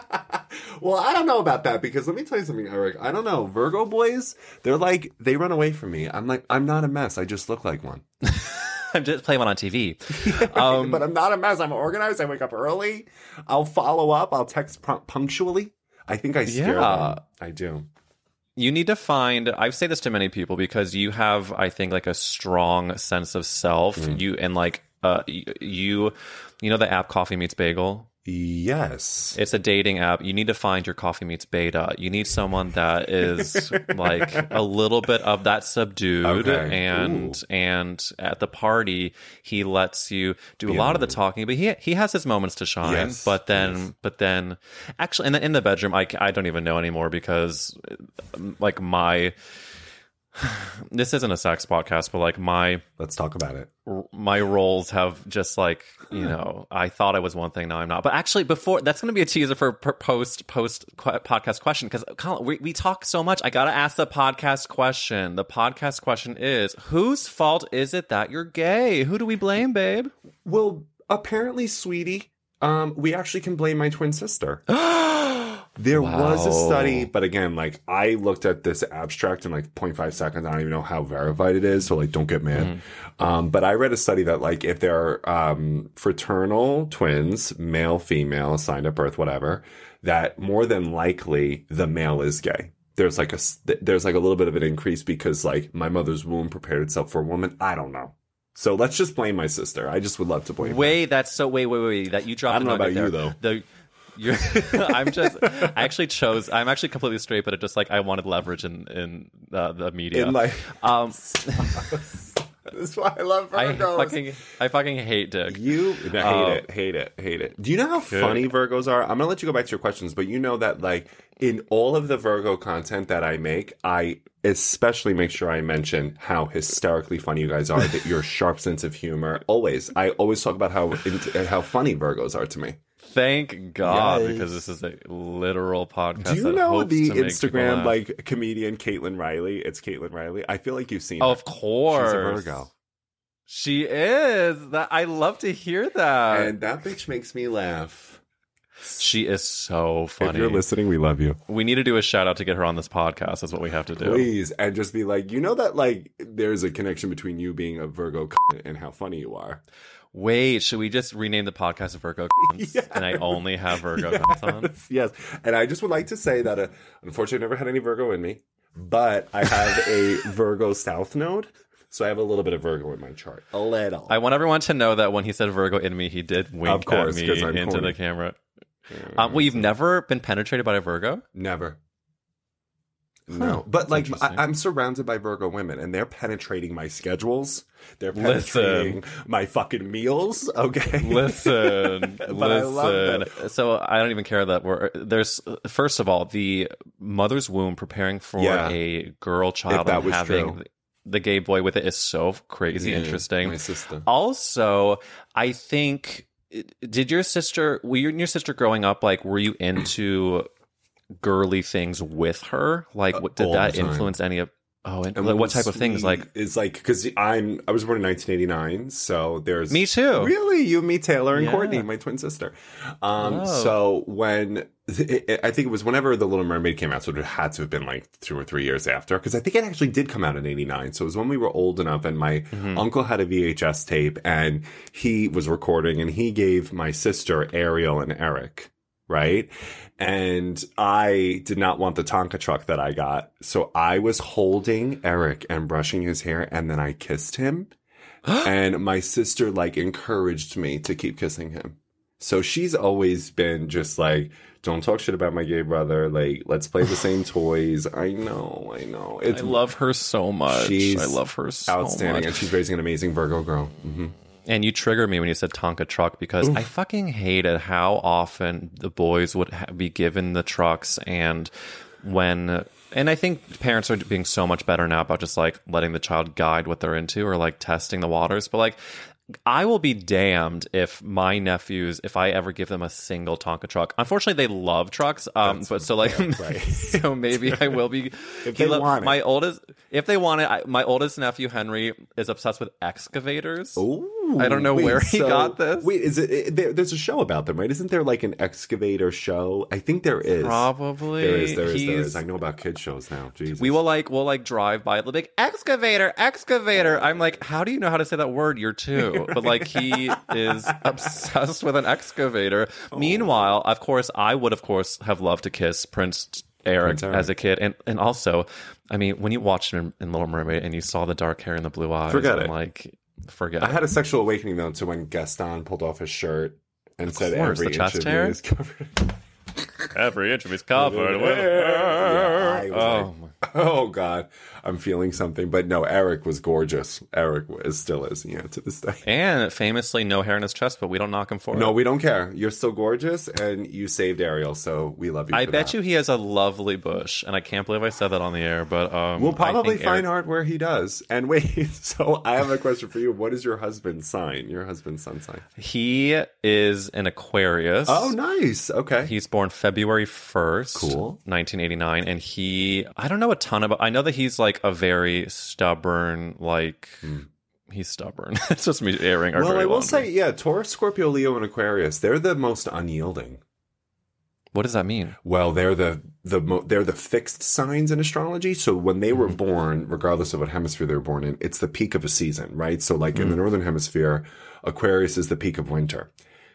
Well, I don't know about that because let me tell you something, Eric. I don't know. Virgo boys, they're like, they run away from me. I'm like, I'm not a mess. I just look like one. I'm just playing one on T V. Um, But I'm not a mess. I'm organized. I wake up early. I'll follow up. I'll text pu- punctually. I think I scare Yeah. them. I do. You need to find, I say this to many people because you have, I think, like a strong sense of self. Mm. You, and like, uh, y- you, you know, the app Coffee Meets Bagel? Yes. It's a dating app. You need to find your Coffee Meets Beta. You need someone that is like a little bit of that subdued, Okay. and Ooh. and at the party he lets you do Be a lot of the alone. talking, but he he has his moments to shine. Yes, But then, yes. but then, actually, in the in the bedroom, I I don't even know anymore because like my. This isn't a sex podcast, but like my Let's talk about it. my roles have just like, you know, I thought I was one thing, now I'm not. But actually, before that's going to be a teaser for per- post post qu- podcast question, because Colin, we, we talk so much. I got to ask the podcast question. The podcast question is, whose fault is it that you're gay? Who do we blame, babe? Well, apparently, sweetie, um, we actually can blame my twin sister. There was a Wow. study, but again, like I looked at this abstract in like zero point five seconds. I don't even know how verified it is, so like don't get mad. Um, but I read a study that like if there are um, fraternal twins, male, female, assigned at birth, whatever, that more than likely the male is gay. There's like a s- there's like a little bit of an increase because like my mother's womb prepared itself for a woman. I don't know. So let's just blame my sister. I just would love to blame her. Wait, that's so. Wait, wait, wait. That you dropped. I don't a know nugget about you, there. though. The, you're, I'm just. I actually chose. I'm actually completely straight, but it just like I wanted leverage in in uh, the media. In like, um, that's why I love I Virgos. fucking, I fucking hate dick. You no, hate Oh. it, hate it, hate it. Do you know how funny Virgos are? I'm gonna let you go back to your questions, but you know that like in all of the Virgo content that I make, I especially make sure I mention how hysterically funny you guys are. That your sharp sense of humor. Always, I always talk about how how funny Virgos are to me. Thank God, Yes. because this is a literal podcast. Do you that know hopes the to make people Instagram laugh. like comedian Caitlin Riley? It's Caitlin Riley. I feel like you've seen Oh, her. of course. She's a Virgo. She is. That I love to hear that. And that bitch makes me laugh. She is so funny. If you're listening, we love you. We need to do a shout out to get her on this podcast. That's what we have to do. Please. And just be like, you know that like there's a connection between you being a Virgo and how funny you are. Wait, should we just rename the podcast Virgo Cunts? Yes. And I only have Virgo Yes. Cunts on? Yes. And I just would like to say that uh, unfortunately I never had any Virgo in me, but I have a Virgo South node. So I have a little bit of Virgo in my chart. A little. I want everyone to know that when he said Virgo in me, he did wink Of course, at 'cause me I'm into corny. the camera. Um, well, you've never been penetrated by a Virgo? Never. Huh, No, but that's like interesting. I, I'm surrounded by Virgo women, and they're penetrating my schedules. They're penetrating Listen. my fucking meals. Okay, Listen, But listen. I love them. So I don't even care that we're there's. First of all, the mother's womb preparing for Yeah. a girl child that and was having true. the gay boy with it is so crazy Yeah, interesting. My sister. Also, I think did your sister were you and your sister growing up like were you into girly things with her? Like what did all that the time. influence any of oh and, And like, what what's type of things sweet like is like because I'm I was born in nineteen eighty-nine, so there's me too. Really, you, me, Taylor, and Yeah. Courtney, my twin sister. Um, Oh. so when it, it- I think it was whenever The Little Mermaid came out, so it had to have been like two or three years after, because I think it actually did come out in eighty-nine. So it was when we were old enough, and my Mhm. uncle had a V H S tape, and he was recording, and he gave my sister Ariel and Eric. Right. And I did not want the Tonka truck that I got. So I was holding Eric and brushing his hair, and then I kissed him. And my sister like encouraged me to keep kissing him. So she's always been just like, don't talk shit about my gay brother. Like, let's play the same toys. I know, I know. It's I love her so much. She's I love her so outstanding, much. and she's raising an amazing Virgo girl. hmm And you trigger me when you said Tonka truck because I fucking hated how often the boys would ha- be given the trucks and when and I think parents are being so much better now about just like letting the child guide what they're into or like testing the waters, but like I will be damned if my nephews, if I ever give them a single Tonka truck. Unfortunately, they love trucks, um, That's- but so like, yeah, right. so maybe I will be. If he they lo- want it. my oldest, if they want it, I, my oldest nephew Henry is obsessed with excavators. Ooh, I don't know wait, where he so- got this. Wait, is it, it there, there's a show about them, right? Isn't there like an excavator show? I think there is. Probably There is, there is, there He's- is. I know about kid shows now. Jesus. We will like we'll like drive by it, like excavator, excavator. I'm like, how do you know how to say that word? You're two, but like he is obsessed with an excavator. Oh. Meanwhile, of course, I would of course have loved to kiss Prince Eric, Prince Eric. as a kid, and and also, I mean, when you watched him in, in Little Mermaid and you saw the dark hair and the blue eyes, Forget I'm it. like, forget. I it. had a sexual awakening though to when Gaston pulled off his shirt and said course, every the chest inch of hair? me is covered. Every inch of his covered. with Yeah, I was oh, like, my- oh God, I'm feeling something. But no, Eric was gorgeous. Eric is still is, yeah, to this day. and famously, no hair in his chest, but we don't knock him for No, it. we don't care. You're still gorgeous, and you saved Ariel, so we love you. I for bet that. you he has a lovely bush, and I can't believe I said that on the air. But um, We'll I probably think find Eric- art where he does. And wait, so I have a question for you. What is your husband's sign? Your husband's sun sign? He is an Aquarius. Oh, nice. Okay. He's born February first, Cool. nineteen eighty-nine, and he I don't know a ton about. I know that he's like a very stubborn, like he's stubborn. It's just me airing our well, dirty I will laundry. say, yeah, Taurus, Scorpio, Leo, and Aquarius, they're the most unyielding. What does that mean? Well, they're the the mo- they're the fixed signs in astrology. So when they were born, regardless of what hemisphere they were born in, it's the peak of a season, right? So like in the northern hemisphere, Aquarius is the peak of winter.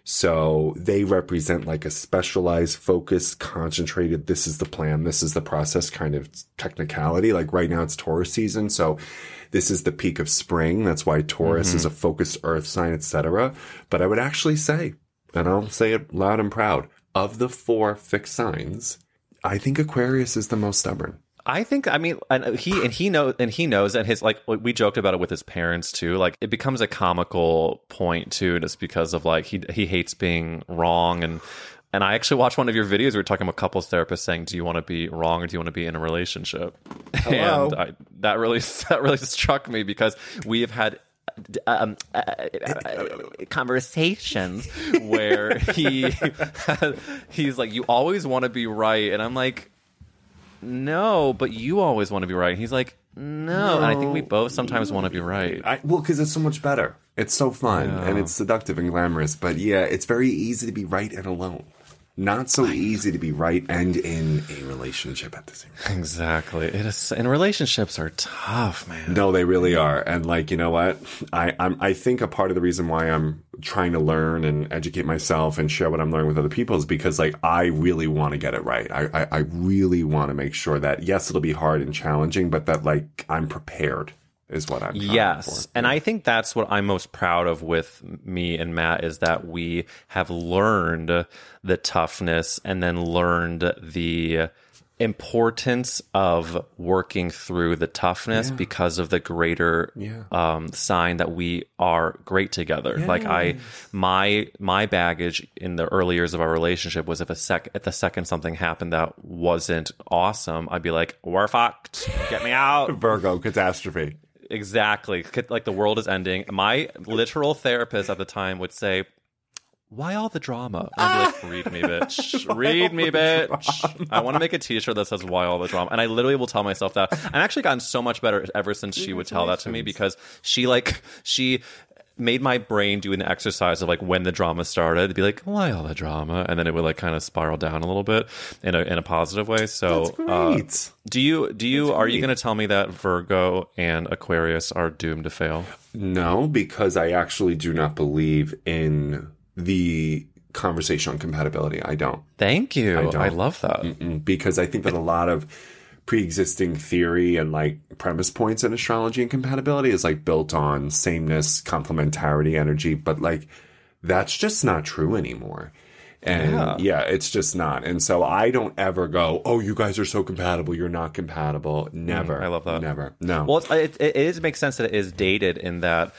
So they represent like a specialized, focused, concentrated, this is the plan, this is the process kind of technicality. Like right now it's Taurus season. So this is the peak of spring. That's why Taurus is a focused earth sign, et cetera. But I would actually say, and I'll say it loud and proud, of the four fixed signs, I think Aquarius is the most stubborn. I think I mean and he and he knows and he knows and his like we joked about it with his parents too. Like it becomes a comical point too, just because of like he he hates being wrong and and I actually watched one of your videos. We were talking about couples therapists saying, "Do you want to be wrong or do you want to be in a relationship?" Hello. And I, that really that really struck me because we have had um, uh, uh, conversations where he he's like, you always want to be right, and I'm like, no, but you always want to be right. And he's like, no. no, and I think we both sometimes want to be right. I, well, because it's so much better. It's so fun Yeah. and it's seductive and glamorous. But yeah, it's very easy to be right and alone. Not so easy to be right and in a relationship at the same time. Exactly. It is, and relationships are tough, man. No, they really are. And like, you know what? I I'm, I think a part of the reason why I'm trying to learn and educate myself and share what I'm learning with other people is because like I really want to get it right. I, I, I really want to make sure that yes, it'll be hard and challenging, but that like I'm prepared. Is what I'm trying yes for. And I think that's what I'm most proud of with me and Matt is that we have learned the toughness and then learned the importance of working through the toughness yeah. because of the greater yeah. um, sign that we are great together. Yes. Like I, my my baggage in the early years of our relationship was if a sec at the second something happened that wasn't awesome, I'd be like, we're fucked, get me out. Virgo catastrophe. Exactly. Like the world is ending. My literal therapist at the time would say, why all the drama? And I'd be like, read me, bitch. Read me, bitch. I want to make a t-shirt that says why all the drama. And I literally will tell myself that. I've actually gotten so much better ever since she would tell that to me because she like, she made my brain do an exercise of like when the drama started, it'd be like, why all the drama? And then it would like kind of spiral down a little bit in a in a positive way. So That's great. Uh, do you do you That's are great. you going to tell me that Virgo and Aquarius are doomed to fail? No, because I actually do not believe in the conversation on compatibility. I don't. Thank you. I, don't. I love that. Mm-mm, because I think that a lot of pre-existing theory and like premise points in astrology and compatibility is like built on sameness, complementarity, energy, but like that's just not true anymore. And yeah. yeah, it's just not. And so I don't ever go, oh, you guys are so compatible, you're not compatible. Never. Mm, I love that. Never. No. Well, it, it, it is makes sense that it is dated in that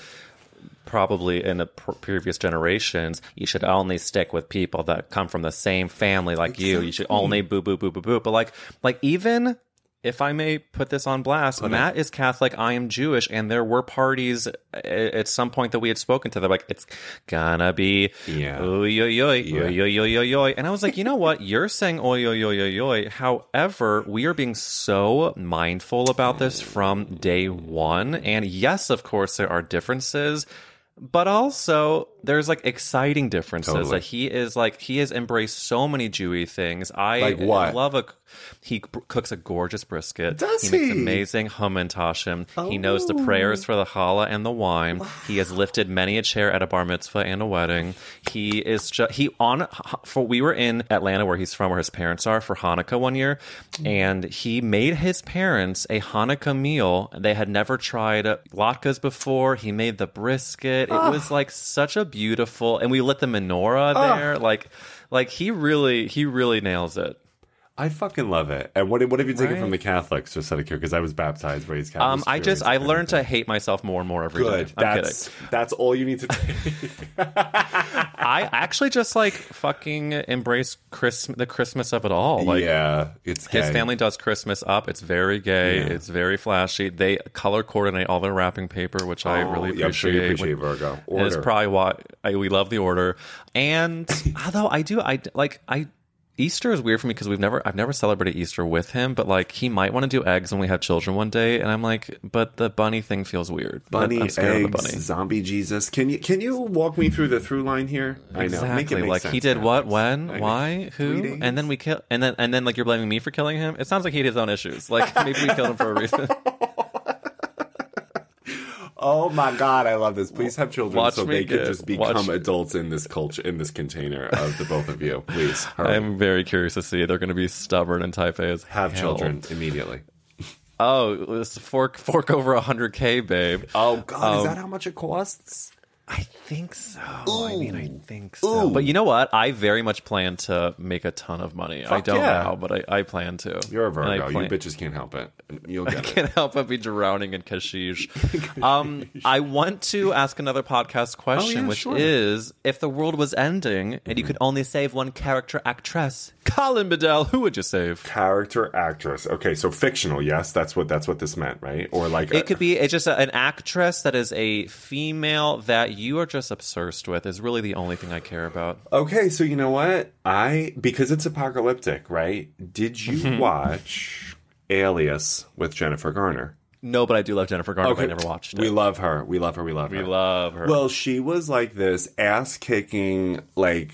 probably in the pr- previous generations, you should only stick with people that come from the same family like exactly. you. You should only boo, boo, boo, boo, boo. But like, like even if I may put this on blast, put Matt it. is Catholic, I am Jewish, and there were parties at some point that we had spoken to them, like, it's gonna be yeah. oy, oy, oy, yeah. oy, oy, oy, oy, oy. And I was like, you know what? You're saying oy, oy, oy, oy, oy. However, we are being so mindful about this from day one. And yes, of course, there are differences. But also, there's like exciting differences. Totally. Like he is like he has embraced so many Jewy things. I like what? love a. He b- cooks a gorgeous brisket. Does he? He makes amazing humantashim. Oh. He knows the prayers for the challah and the wine. Wow. He has lifted many a chair at a bar mitzvah and a wedding. He is just he on for. We were in Atlanta, where he's from, where his parents are, for Hanukkah one year, and he made his parents a Hanukkah meal. They had never tried latkes before. He made the brisket. It oh. was like such a beautiful, and we lit the menorah there. Oh. Like, like he really, he really nails it. I fucking love it. And what what have you taken right? from the Catholics? Just out of curiosity, because I was baptized, raised Catholic. Um, I just I learned to hate myself more and more every Good. day. I'm that's kidding. That's all you need to take. I actually just like fucking embrace Christ- the Christmas of it all. Like, yeah, it's gay. His family does Christmas up. It's very gay. Yeah. It's very flashy. They color coordinate all their wrapping paper, which oh, I really appreciate. Yeah, I'm sure you appreciate Virgo. Order. And it's probably why I, we love the order. And although I do, I like I. Easter is weird for me because we've never I've never celebrated Easter with him, but like he might want to do eggs when we have children one day, and I'm like, but the bunny thing feels weird. Bunny, I'm scared eggs, of the bunny. Zombie Jesus. Can you can you walk me through the through line here? I exactly. know. Make it make like sense he did now. what, when, I why, know. who, and then we kill, and then and then like you're blaming me for killing him. It sounds like he had his own issues. Like maybe we killed him for a reason. Oh my God, I love this. Please have children Watch so me they get, can just become watch. adults in this culture, in this container of the both of you. Please. Hurry. I'm very curious to see. They're going to be stubborn and type A as Have hell. children immediately. Oh, it was fork fork over one hundred K, babe. Oh God, um, is that how much it costs? I think so. Ooh. I mean, I think so. Ooh. But you know what? I very much plan to make a ton of money. Fuck I don't yeah. know how, but I, I plan to. You're a Virgo. Plan- you bitches can't help it. You'll get I it. I can't help but be drowning in kashish. um, I want to ask another podcast question, oh, yeah, which sure. is, if the world was ending and mm-hmm. you could only save one character actress, Colin Bedell, who would you save? Character actress. Okay, so fictional, yes? That's what that's what this meant, right? Or like... It a- could be it's just a, an actress that is a female that you are just obsessed with is really the only thing I care about. Okay, so you know what? I because it's apocalyptic, right? Did you watch Alias with Jennifer Garner? No, but I do love Jennifer Garner. Okay. I never watched it. We love her. We love her. We love her. We love her. Well, she was like this ass-kicking, like...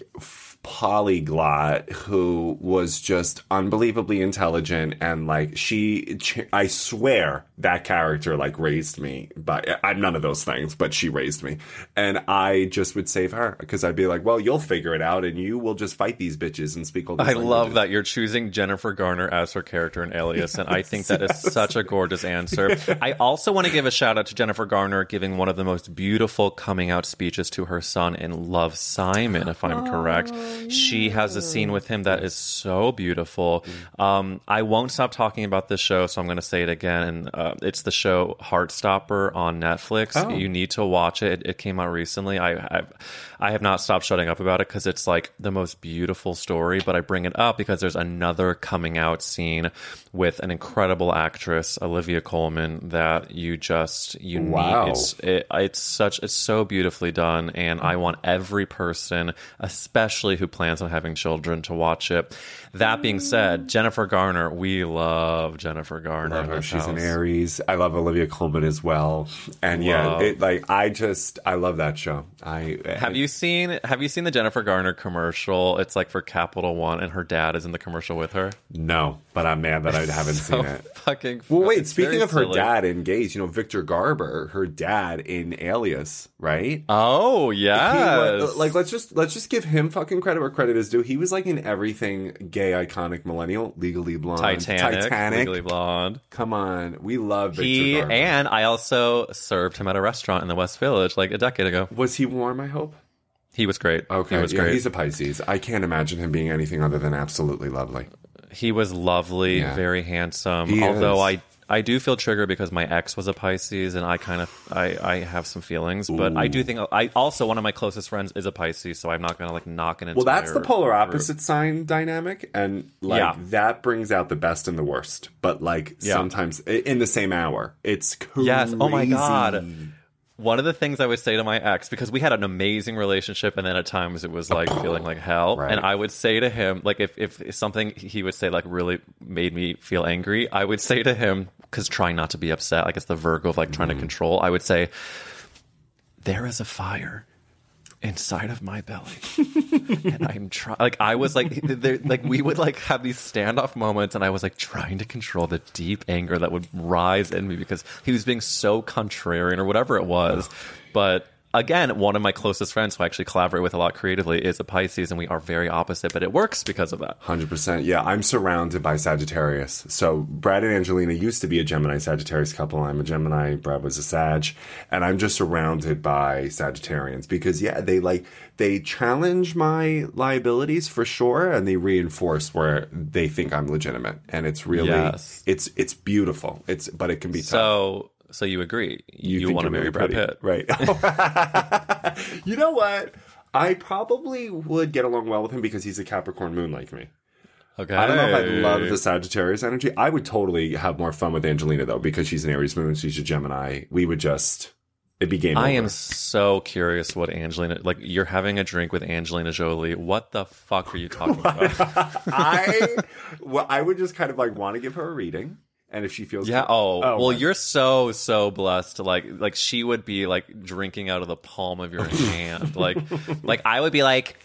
polyglot who was just unbelievably intelligent, and like she I swear that character like raised me, but I'm none of those things, but she raised me, and I just would save her because I'd be like, well, you'll figure it out and you will just fight these bitches and speak all these I languages. love that you're choosing Jennifer Garner as her character in Alias, and I think that is such a gorgeous answer. I also want to give a shout out to Jennifer Garner giving one of the most beautiful coming out speeches to her son in Love, Simon, if I'm correct. She has a scene with him that is so beautiful. Um, I won't stop talking about this show, so I'm going to say it again. And uh, it's the show Heartstopper on Netflix. Oh. You need to watch it. It, it came out recently. I, I I have not stopped shutting up about it because it's like the most beautiful story. But I bring it up because there's another coming out scene with an incredible actress, Olivia Colman, that you just you wow. need. It's it, it's such it's so beautifully done, and I want every person, especially who plans on having children, to watch it. That being said, Jennifer Garner, we love Jennifer Garner. Love her. She's house. An Aries. I love Olivia Colman as well. And love. yeah, it, like I just I love that show. I have I, you seen Have you seen the Jennifer Garner commercial? It's like for Capital One, and her dad is in the commercial with her. No, but I'm mad that I haven't so seen it. Fucking. Well, wait. Speaking of her silly. dad in Gays, you know Victor Garber, her dad in Alias, right? Oh yeah. Like let's just let's just give him fucking credit where credit is due. He was like in everything gay iconic millennial, Legally Blonde, Titanic, Titanic. Legally Blonde. Come on, we love Victor he Garber. And I also served him at a restaurant in the West Village like a decade ago. Was he warm? I hope. He was great. Okay, he was yeah, great. He's a Pisces. I can't imagine him being anything other than absolutely lovely. He was lovely, yeah. very handsome. He although is. I I do feel triggered because my ex was a Pisces, and I kind of I, I have some feelings. But Ooh. I do think I also one of my closest friends is a Pisces, so I'm not gonna like knock it into. Well, that's the polar group. opposite sign dynamic, and like yeah. that brings out the best and the worst. But like yeah. sometimes in the same hour, it's crazy. Yes. Oh my god. One of the things I would say to my ex, because we had an amazing relationship, and then at times it was like feeling like hell. Right. And I would say to him, like if, if something he would say like really made me feel angry, I would say to him, because trying not to be upset, like it's the Virgo of like trying mm. to control, I would say, there is a fire inside of my belly, and I'm trying. Like I was like, like we would like have these standoff moments, and I was like trying to control the deep anger that would rise in me because he was being so contrarian or whatever it was. But again, one of my closest friends who I actually collaborate with a lot creatively is a Pisces, and we are very opposite, but it works because of that. one hundred percent. Yeah, I'm surrounded by Sagittarius. So Brad and Angelina used to be a Gemini-Sagittarius couple. I'm a Gemini. Brad was a Sag. And I'm just surrounded by Sagittarians because, yeah, they like they challenge my liabilities for sure, and they reinforce where they think I'm legitimate. And it's really, yes. it's it's beautiful. It's But it can be so, tough. So you agree. You, You, you want to marry really Brad pretty. Pitt. Right. You know what? I probably would get along well with him because he's a Capricorn moon like me. Okay. I don't know if I love the Sagittarius energy. I would totally have more fun with Angelina, though, because she's an Aries moon, she's a Gemini. We would just... It'd be game over. I am so curious what Angelina... Like, you're having a drink with Angelina Jolie. What the fuck are you talking about? I, well, I would just kind of, like, want to give her a reading. And if she feels yeah, good. oh, oh well, my. You're so so blessed. To like, like she would be like drinking out of the palm of your hand. Like, like I would be like,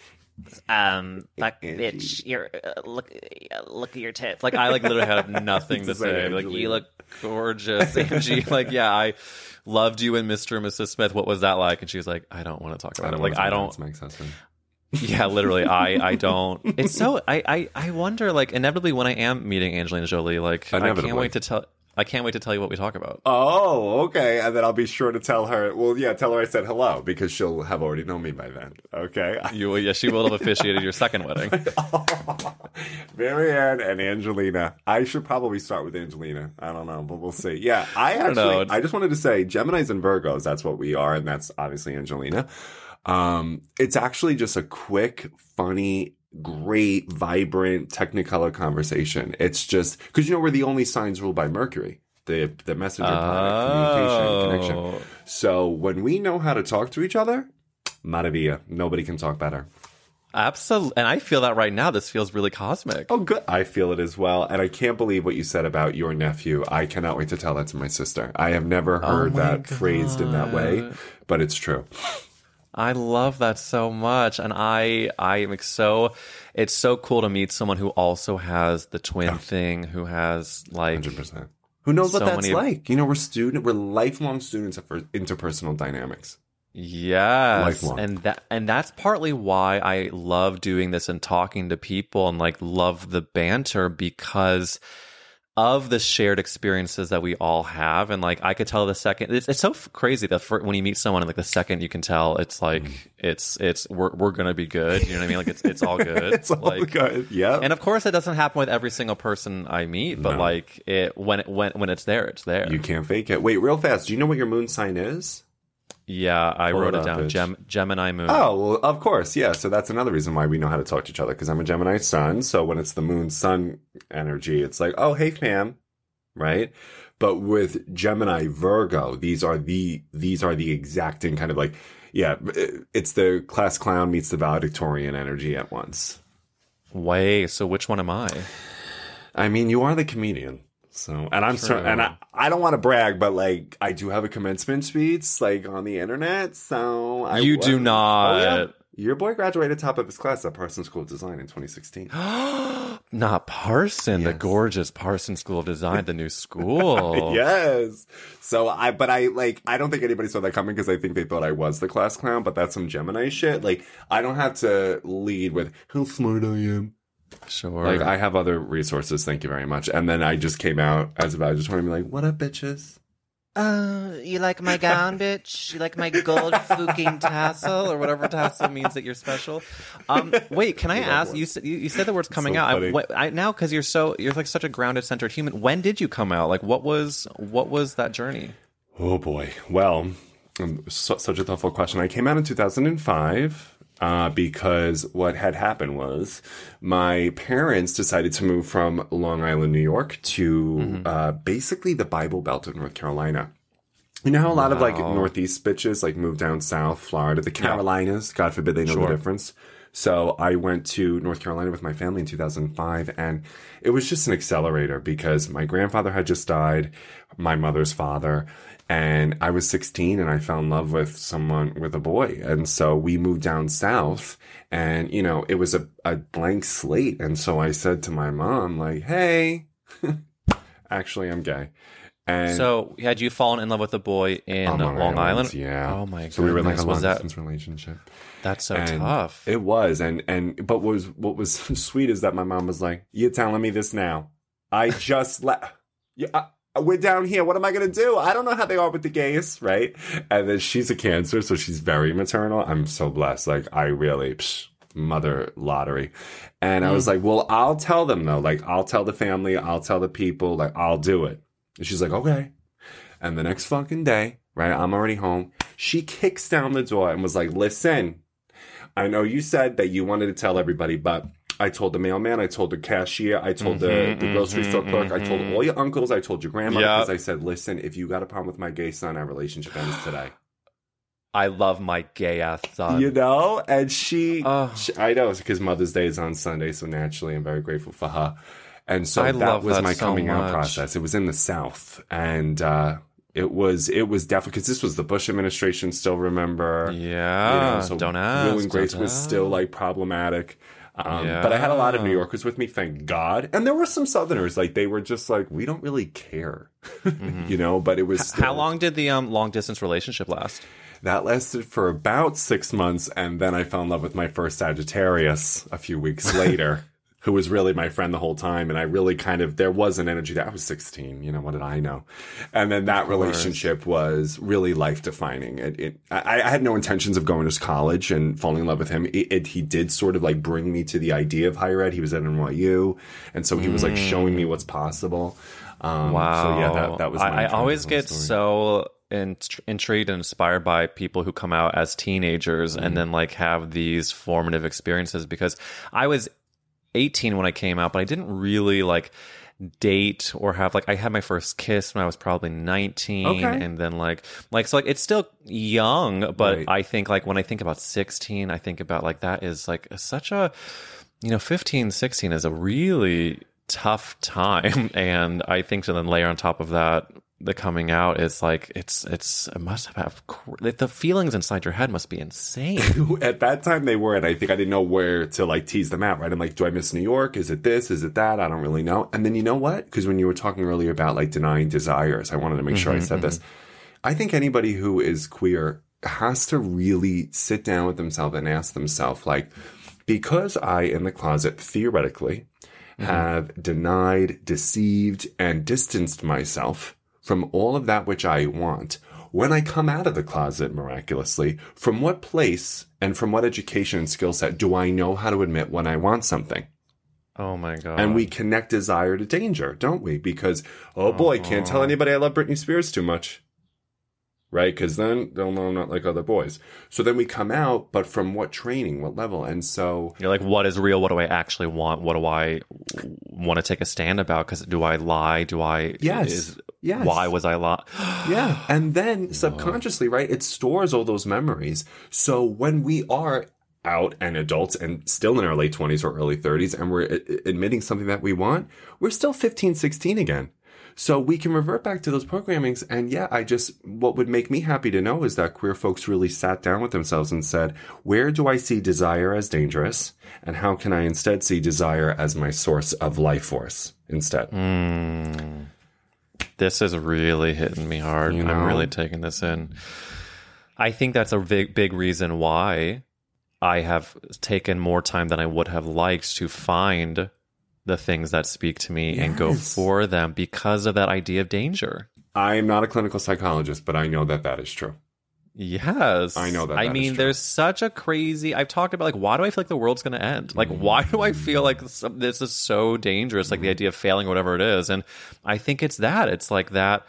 um, fuck, bitch, you're uh, look, uh, look at your tits. Like, I like literally have nothing to say. Like, you look gorgeous, Angie. Like, yeah, I loved you in Mister and Missus Smith. What was that like? And she was like, I don't want to talk about I it. Like, I don't. My ex-husband. Yeah, literally, I, I don't. It's so I, I, I wonder, like, inevitably when I am meeting Angelina Jolie, like, I can't wait to tell. I can't wait to tell you what we talk about. Oh, okay. And then I'll be sure to tell her. Well, yeah, tell her I said hello because she'll have already known me by then. Okay. You, yeah, she will have officiated your second wedding. Marianne and Angelina. I should probably start with Angelina. I don't know, but we'll see. Yeah, I I don't actually, know. I just wanted to say Geminis and Virgos, that's what we are. And that's obviously Angelina. Um, it's actually just a quick, funny, great, vibrant Technicolor conversation. It's just because you know we're the only signs ruled by Mercury, the the messenger planet, communication, connection. So when we know how to talk to each other, maravilla. Nobody can talk better. Absolutely. And I feel that right now. This feels really cosmic. Oh, good. I feel it as well. And I can't believe what you said about your nephew. I cannot wait to tell that to my sister. I have never heard Oh my that phrased in that way, God. but it's true. I love that so much, and I I am so it's so cool to meet someone who also has the twin thing, who has like one hundred percent. Who knows what so that's many- like? You know, we're student, we're lifelong students of interpersonal dynamics. yes, Lifelong. and that and that's partly why I love doing this and talking to people and like love the banter because of the shared experiences that we all have. And like I could tell the second it's, it's so f- crazy that for, when you meet someone like the second you can tell it's like Mm. it's it's we're we're gonna be good, you know what I mean? Like it's it's all good. It's all like, good. Yeah. and of course it doesn't happen with every single person I meet, but No. like it when it when when it's there, it's there. You can't fake it. Wait, real fast. Do you know what your moon sign is? Yeah, I Pull wrote it it up, down. bitch. Gem, Gemini moon. Oh, well, of course. Yeah. So that's another reason why we know how to talk to each other because I'm a Gemini sun. So when it's the moon sun energy, it's like, oh, hey, fam. Right. But with Gemini Virgo, these are the these are the exacting kind of like, yeah, it's the class clown meets the valedictorian energy at once. Way. So which one am I? I mean, you are the comedian. So, and I'm True. sorry, and I, I don't want to brag, but like, I do have a commencement speech, like on the internet. So, I You do was- not. Oh, yeah. Your boy graduated top of his class at Parsons School of Design in twenty sixteen. Not Parson, the Yes. gorgeous Parson School of Design, the new school. Yes. So I, but I like, I don't think anybody saw that coming because I think they thought I was the class clown, but that's some Gemini shit. Like, I don't have to lead with how smart I am. Sure. Like, I have other resources. Thank you very much. And then I just came out as about, I just want to be like, what up, bitches? Uh, you like my gown, bitch? You like my gold fucking tassel? or whatever tassel means that you're special. Um, wait, can I love ask one. you? Said you, you said the words coming So out. I, funny. what, I, now because you're so you're like such a grounded, centered human. When did you come out? Like, what was what was that journey? Oh boy. Well, um, su- such a thoughtful question. I came out in two thousand five uh, because what had happened was my parents decided to move from Long Island, New York to Mm-hmm. uh, basically the Bible Belt of North Carolina. You know how a lot of like Wow. Northeast bitches like move down south, Florida, the Carolinas, God forbid they know Sure. the difference. So I went to North Carolina with my family in two thousand five and it was just an accelerator because my grandfather had just died, my mother's father, and I was sixteen and I fell in love with someone, with a boy. And so we moved down south and, you know, it was a, a blank slate. And so I said to my mom, like, hey, actually I'm gay. And So had you fallen in love with a boy in on Long, Island? yeah. Oh my god. So we were in like a long was that distance relationship. that's so And tough. It was, and and but what was what was sweet is that my mom was like, "You're telling me this now? I just let yeah." I, we're down here. What am I going to do? I don't know how they are with the gays, right? And then she's a Cancer, so she's very maternal. I'm so blessed. Like, I really, psh, mother lottery. And I was like, well, I'll tell them, though. Like, I'll tell the family. I'll tell the people. Like, I'll do it. And she's like, okay. And the next fucking day, right, I'm already home. She kicks down the door and was like, listen, I know you said that you wanted to tell everybody, but I told the mailman, I told the cashier, I told Mhm, the, the grocery mhm, store clerk, I told mhm. all your uncles, I told your grandmother, Yep. because I said, listen, if you got a problem with my gay son, our relationship ends today. I love my gay ass son. You know? And she, Oh. she I know, because Mother's Day is on Sunday, so naturally I'm very grateful for her. And so I that love was that my so coming out much. process. It was in the South. And uh, it was, it was definitely, because this was the Bush administration, still remember. Yeah. You know, so don't ask. Will and Grace don't was ask. still like problematic. Um, But I had a lot of New Yeah. Yorkers with me, thank God. And there were some Southerners, like they were just like, we don't really care, you know, but it was still, How long did the um, long distance relationship last? that lasted for about six months. And then I fell in love with my first Sagittarius a few weeks later. who was really my friend the whole time. And I really kind of, there was an energy that I was sixteen, you know, what did I know? And then that relationship was really life defining. It, it I, I had no intentions of going to college and falling in love with him. It, it, he did sort of like bring me to the idea of higher ed. He was at N Y U. And so he was like showing me what's possible. Um, Wow. So yeah, that, that was, I, my I always story. get so in, intrigued and inspired by people who come out as teenagers Mm-hmm. and then like have these formative experiences, because I was eighteen when I came out, but I didn't really like date or have like I had my first kiss when I was probably nineteen. Okay. And then like like so like it's still young, but Right. I think like when I think about sixteen, I think about like that is like such a, you know, fifteen, sixteen is a really tough time. And I think to then layer on top of that the coming out is like it's it's it must have cr- the feelings inside your head must be insane. At that time they were, and I think I didn't know where to like tease them out, right? I'm like, do I miss New York? Is it this? Is it that? I don't really know. And then you know what? Because when you were talking earlier about like denying desires, I wanted to make sure I said this. I think anybody who is queer has to really sit down with themselves and ask themselves, like, because I, in the closet, theoretically, have denied, deceived, and distanced myself from all of that which I want, when I come out of the closet miraculously, from what place and from what education and skill set do I know how to admit when I want something? Oh my god. And we connect desire to danger, don't we? Because, oh boy, can't tell anybody I love Britney Spears too much. Right? Because then they'll know I'm not like other boys. So then we come out, but from what training, what level? And so You're like, what is real? What do I actually want? What do I want to take a stand about? Because do I lie? Do I? Yes. Is, Yes. Why was I lying? yeah. And then subconsciously, right, it stores all those memories. So when we are out and adults and still in our late twenties or early thirties and we're a- admitting something that we want, we're still fifteen, sixteen again. So we can revert back to those programmings. And yeah, I just, what would make me happy to know is that queer folks really sat down with themselves and said, where do I see desire as dangerous? And how can I instead see desire as my source of life force instead? Mm. This is really hitting me hard. You know? I'm really taking this in. I think that's a big, big reason why I have taken more time than I would have liked to find the things that speak to me and go Yes. for them because of that idea of danger. I am not a clinical psychologist, but I know that that is true. Yes. I know that I that is mean, true. there's such a crazy. I've talked about, like, why do I feel like the world's going to end? Like, why do I feel like this, this is so dangerous? Like, the idea of failing or whatever it is. And I think it's that. It's like that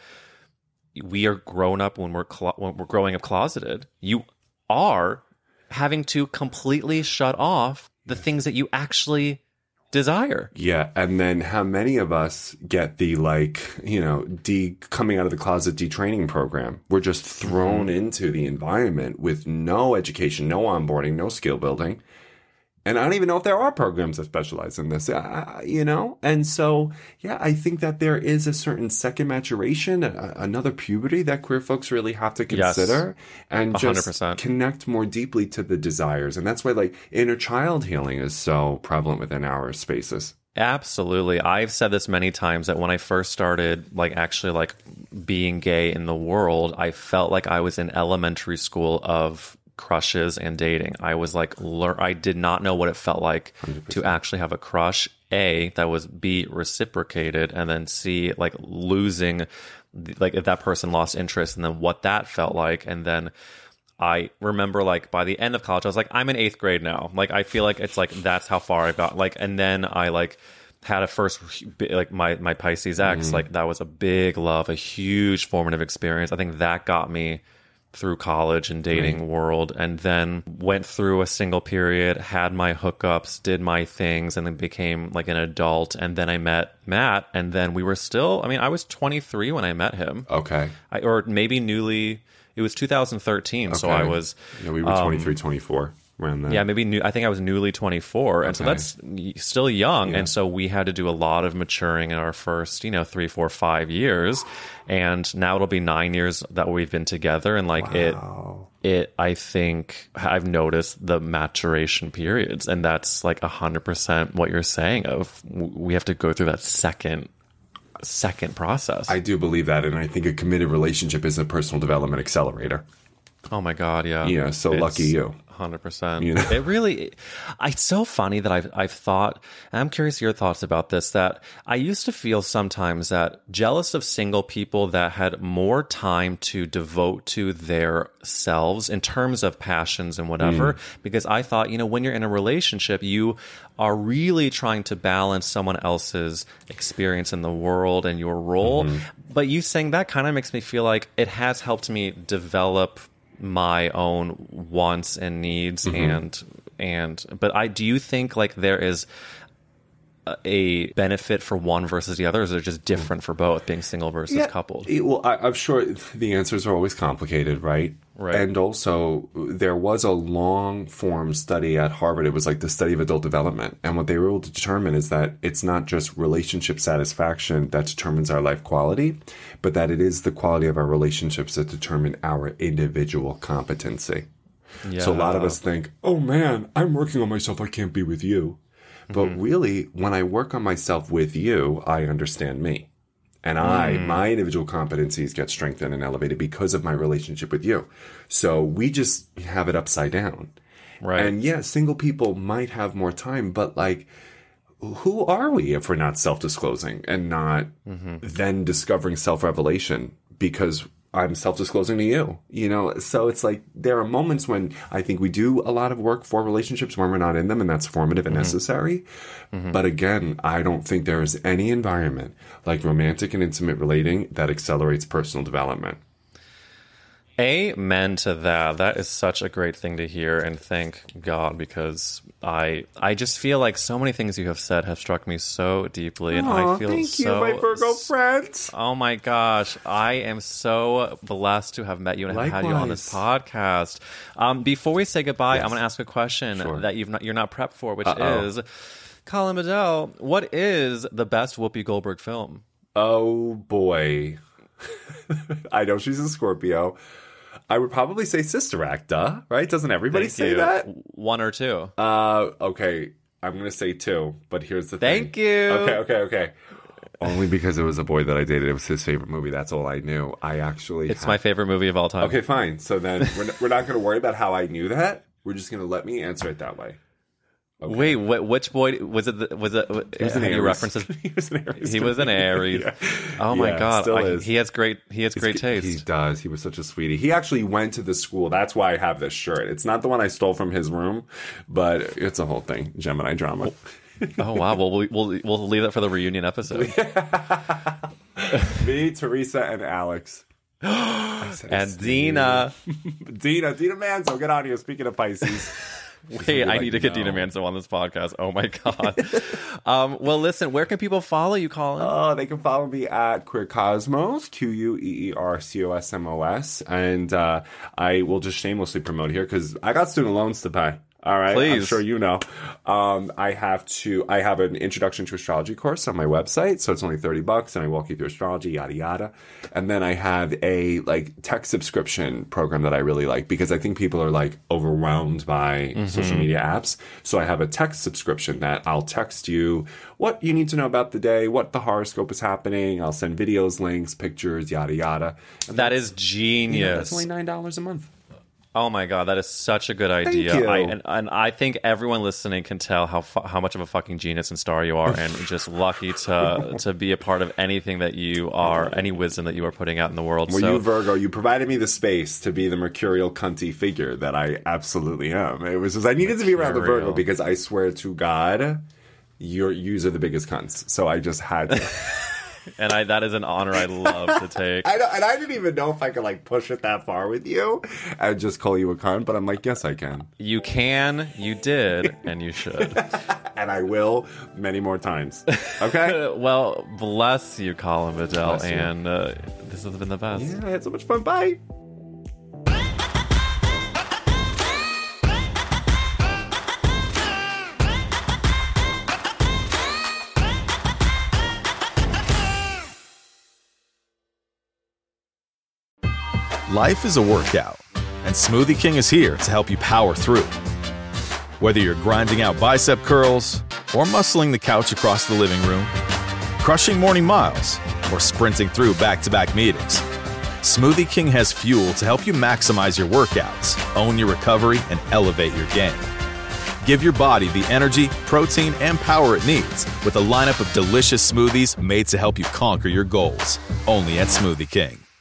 we are grown up when we're, clo- when we're growing up closeted. You are having to completely shut off the things that you actually desire. Yeah, and then how many of us get the, like, you know, de coming out of the closet detraining program? We're just thrown Mm-hmm. into the environment with no education, no onboarding, no skill building. And I don't even know if there are programs that specialize in this, uh, you know? And so, yeah, I think that there is a certain second maturation, a, another puberty that queer folks really have to Yes. consider and one hundred just percent. connect more deeply to the desires. And that's why, like, inner child healing is so prevalent within our spaces. Absolutely. I've said this many times that when I first started, like, actually, like, being gay in the world, I felt like I was in elementary school of crushes and dating. I was like, lear- I did not know what it felt like one hundred percent. to actually have a crush, A, that was B, reciprocated, and then C, like, losing, like, if that person lost interest, and then what that felt like. And then I remember, like, by the end of college, I was like, I'm in eighth grade now. Like, I feel like it's like, that's how far I got. Like, and then I, like, had a first, like, my, my Pisces ex, Mm-hmm. like, that was a big love, a huge formative experience. I think that got me through college and dating Right. world, and then went through a single period, had my hookups, did my things, and then became like an adult. And then I met Matt, and then we were still, I mean, I was twenty-three when I met him. Okay. I, or maybe newly, it was two thousand thirteen. So Okay. I was, Yeah, we were twenty-three, twenty-four around that. yeah, maybe new, I think I was newly twenty-four. And so Okay. that's y- still young. Yeah. And so we had to do a lot of maturing in our first, you know, three, four, five years. And now it'll be nine years that we've been together. And like Wow. it, it, I think I've noticed the maturation periods. And that's like a hundred percent what you're saying of w- we have to go through that second, second process. I do believe that, and I think a committed relationship is a personal development accelerator. oh my God. Yeah. Yeah, so It's lucky you. one hundred percent. You know? It really, it's so funny that I've, I've thought, and I'm curious your thoughts about this, that I used to feel sometimes that jealous of single people that had more time to devote to their selves in terms of passions and whatever, mm. because I thought, you know, when you're in a relationship, you are really trying to balance someone else's experience in the world and your role. Mm-hmm. But you saying that kind of makes me feel like it has helped me develop my own wants and needs. Mm-hmm. and and but I do you think like there is a benefit for one versus the other, or is it just different for both, being single versus yeah. coupled? Well, I, I'm sure the answers are always complicated, right? Right. And also, there was a long-form study at Harvard. It was like the study of adult development. And what they were able to determine is that it's not just relationship satisfaction that determines our life quality, but that it is the quality of our relationships that determine our individual competency. Yeah. So a lot of us think, oh man, I'm working on myself, I can't be with you. But mm-hmm. really, when I work on myself with you, I understand me. And I, mm. my individual competencies get strengthened and elevated because of my relationship with you. So we just have it upside down. Right. And yeah, single people might have more time, but like, who are we if we're not self-disclosing and not mm-hmm. then discovering self-revelation because I'm self-disclosing to you, you know? So it's like there are moments when I think we do a lot of work for relationships when we're not in them, and that's formative and mm-hmm. necessary. Mm-hmm. But again, I don't think there is any environment like romantic and intimate relating that accelerates personal development. Amen to that. That is such a great thing to hear, and thank God, because I I just feel like so many things you have said have struck me so deeply, and Aww, I feel thank so. Thank you, my Virgo friends. Oh my gosh, I am so blessed to have met you and have had you on this podcast. Um, before we say goodbye, yes. I'm going to ask a question sure. that you've not, you're not prepped for, which Uh-oh. is, Colin Bedell, what is the best Whoopi Goldberg film? Oh boy, I know she's a Scorpio. I would probably say Sister Act, duh, right? Doesn't everybody Thank say you. that? One or two? Uh, okay, I'm going to say two, but here's the thing. Thank you. Okay, okay, okay. Only because it was a boy that I dated. It was his favorite movie. That's all I knew. I actually... It's had... my favorite movie of all time. Okay, fine. So then we're, we're not going to worry about how I knew that. We're just going to let me answer it that way. Okay. Wait, wh- which boy was it? The, was it? He was an Aries. References? he was an Aries. He was an Aries. yeah. Oh my yeah, god, still I, is. he has great. He has great it's, taste. He does. He was such a sweetie. He actually went to the school. That's why I have this shirt. It's not the one I stole from his room, but it's a whole thing. Gemini drama. Oh wow. Well, we'll we'll we'll leave that for the reunion episode. Me, Teresa, and Alex. and Dina. Dina, Dina Manzo, get on here. Speaking of Pisces. Wait, I like, need to get no. Dina Manzo on this podcast. Oh my god. um, well, listen, where can people follow you, Colin? Oh, they can follow me at Queer Cosmos, Q U E E R C O S M O S, and uh, I will just shamelessly promote here because I got student loans to pay. All right, Please. I'm sure you know. Um, I have to. I have an introduction to astrology course on my website, so it's only thirty bucks, and I walk you through astrology, yada yada. And then I have a like tech subscription program that I really like because I think people are like overwhelmed by mm-hmm. social media apps. So I have a text subscription that I'll text you what you need to know about the day, what the horoscope is happening. I'll send videos, links, pictures, yada yada. And that is genius. You know, that's only nine dollars a month. Oh my god, that is such a good idea. Thank you. I, and, and I think everyone listening can tell how fu- how much of a fucking genius and star you are, and just lucky to to be a part of anything that you are, any wisdom that you are putting out in the world. Well, so, you Virgo, you provided me the space to be the mercurial cunty figure that I absolutely am. It was just I needed mercurial. to be around the Virgo because I swear to God, you're yous are the biggest cunts. So I just had to. And I that is an honor I love to take. I don't, and I didn't even know if I could like push it that far with you and just call you a cunt, but I'm like, yes, I can. You can, you did, and you should. And I will many more times. Okay? Well, bless you, Colin Bedell, Bless you. and uh, this has been the best. Yeah, I had so much fun. Bye. Life is a workout, and Smoothie King is here to help you power through. Whether you're grinding out bicep curls or muscling the couch across the living room, crushing morning miles, or sprinting through back-to-back meetings, Smoothie King has fuel to help you maximize your workouts, own your recovery, and elevate your game. Give your body the energy, protein, and power it needs with a lineup of delicious smoothies made to help you conquer your goals. Only at Smoothie King.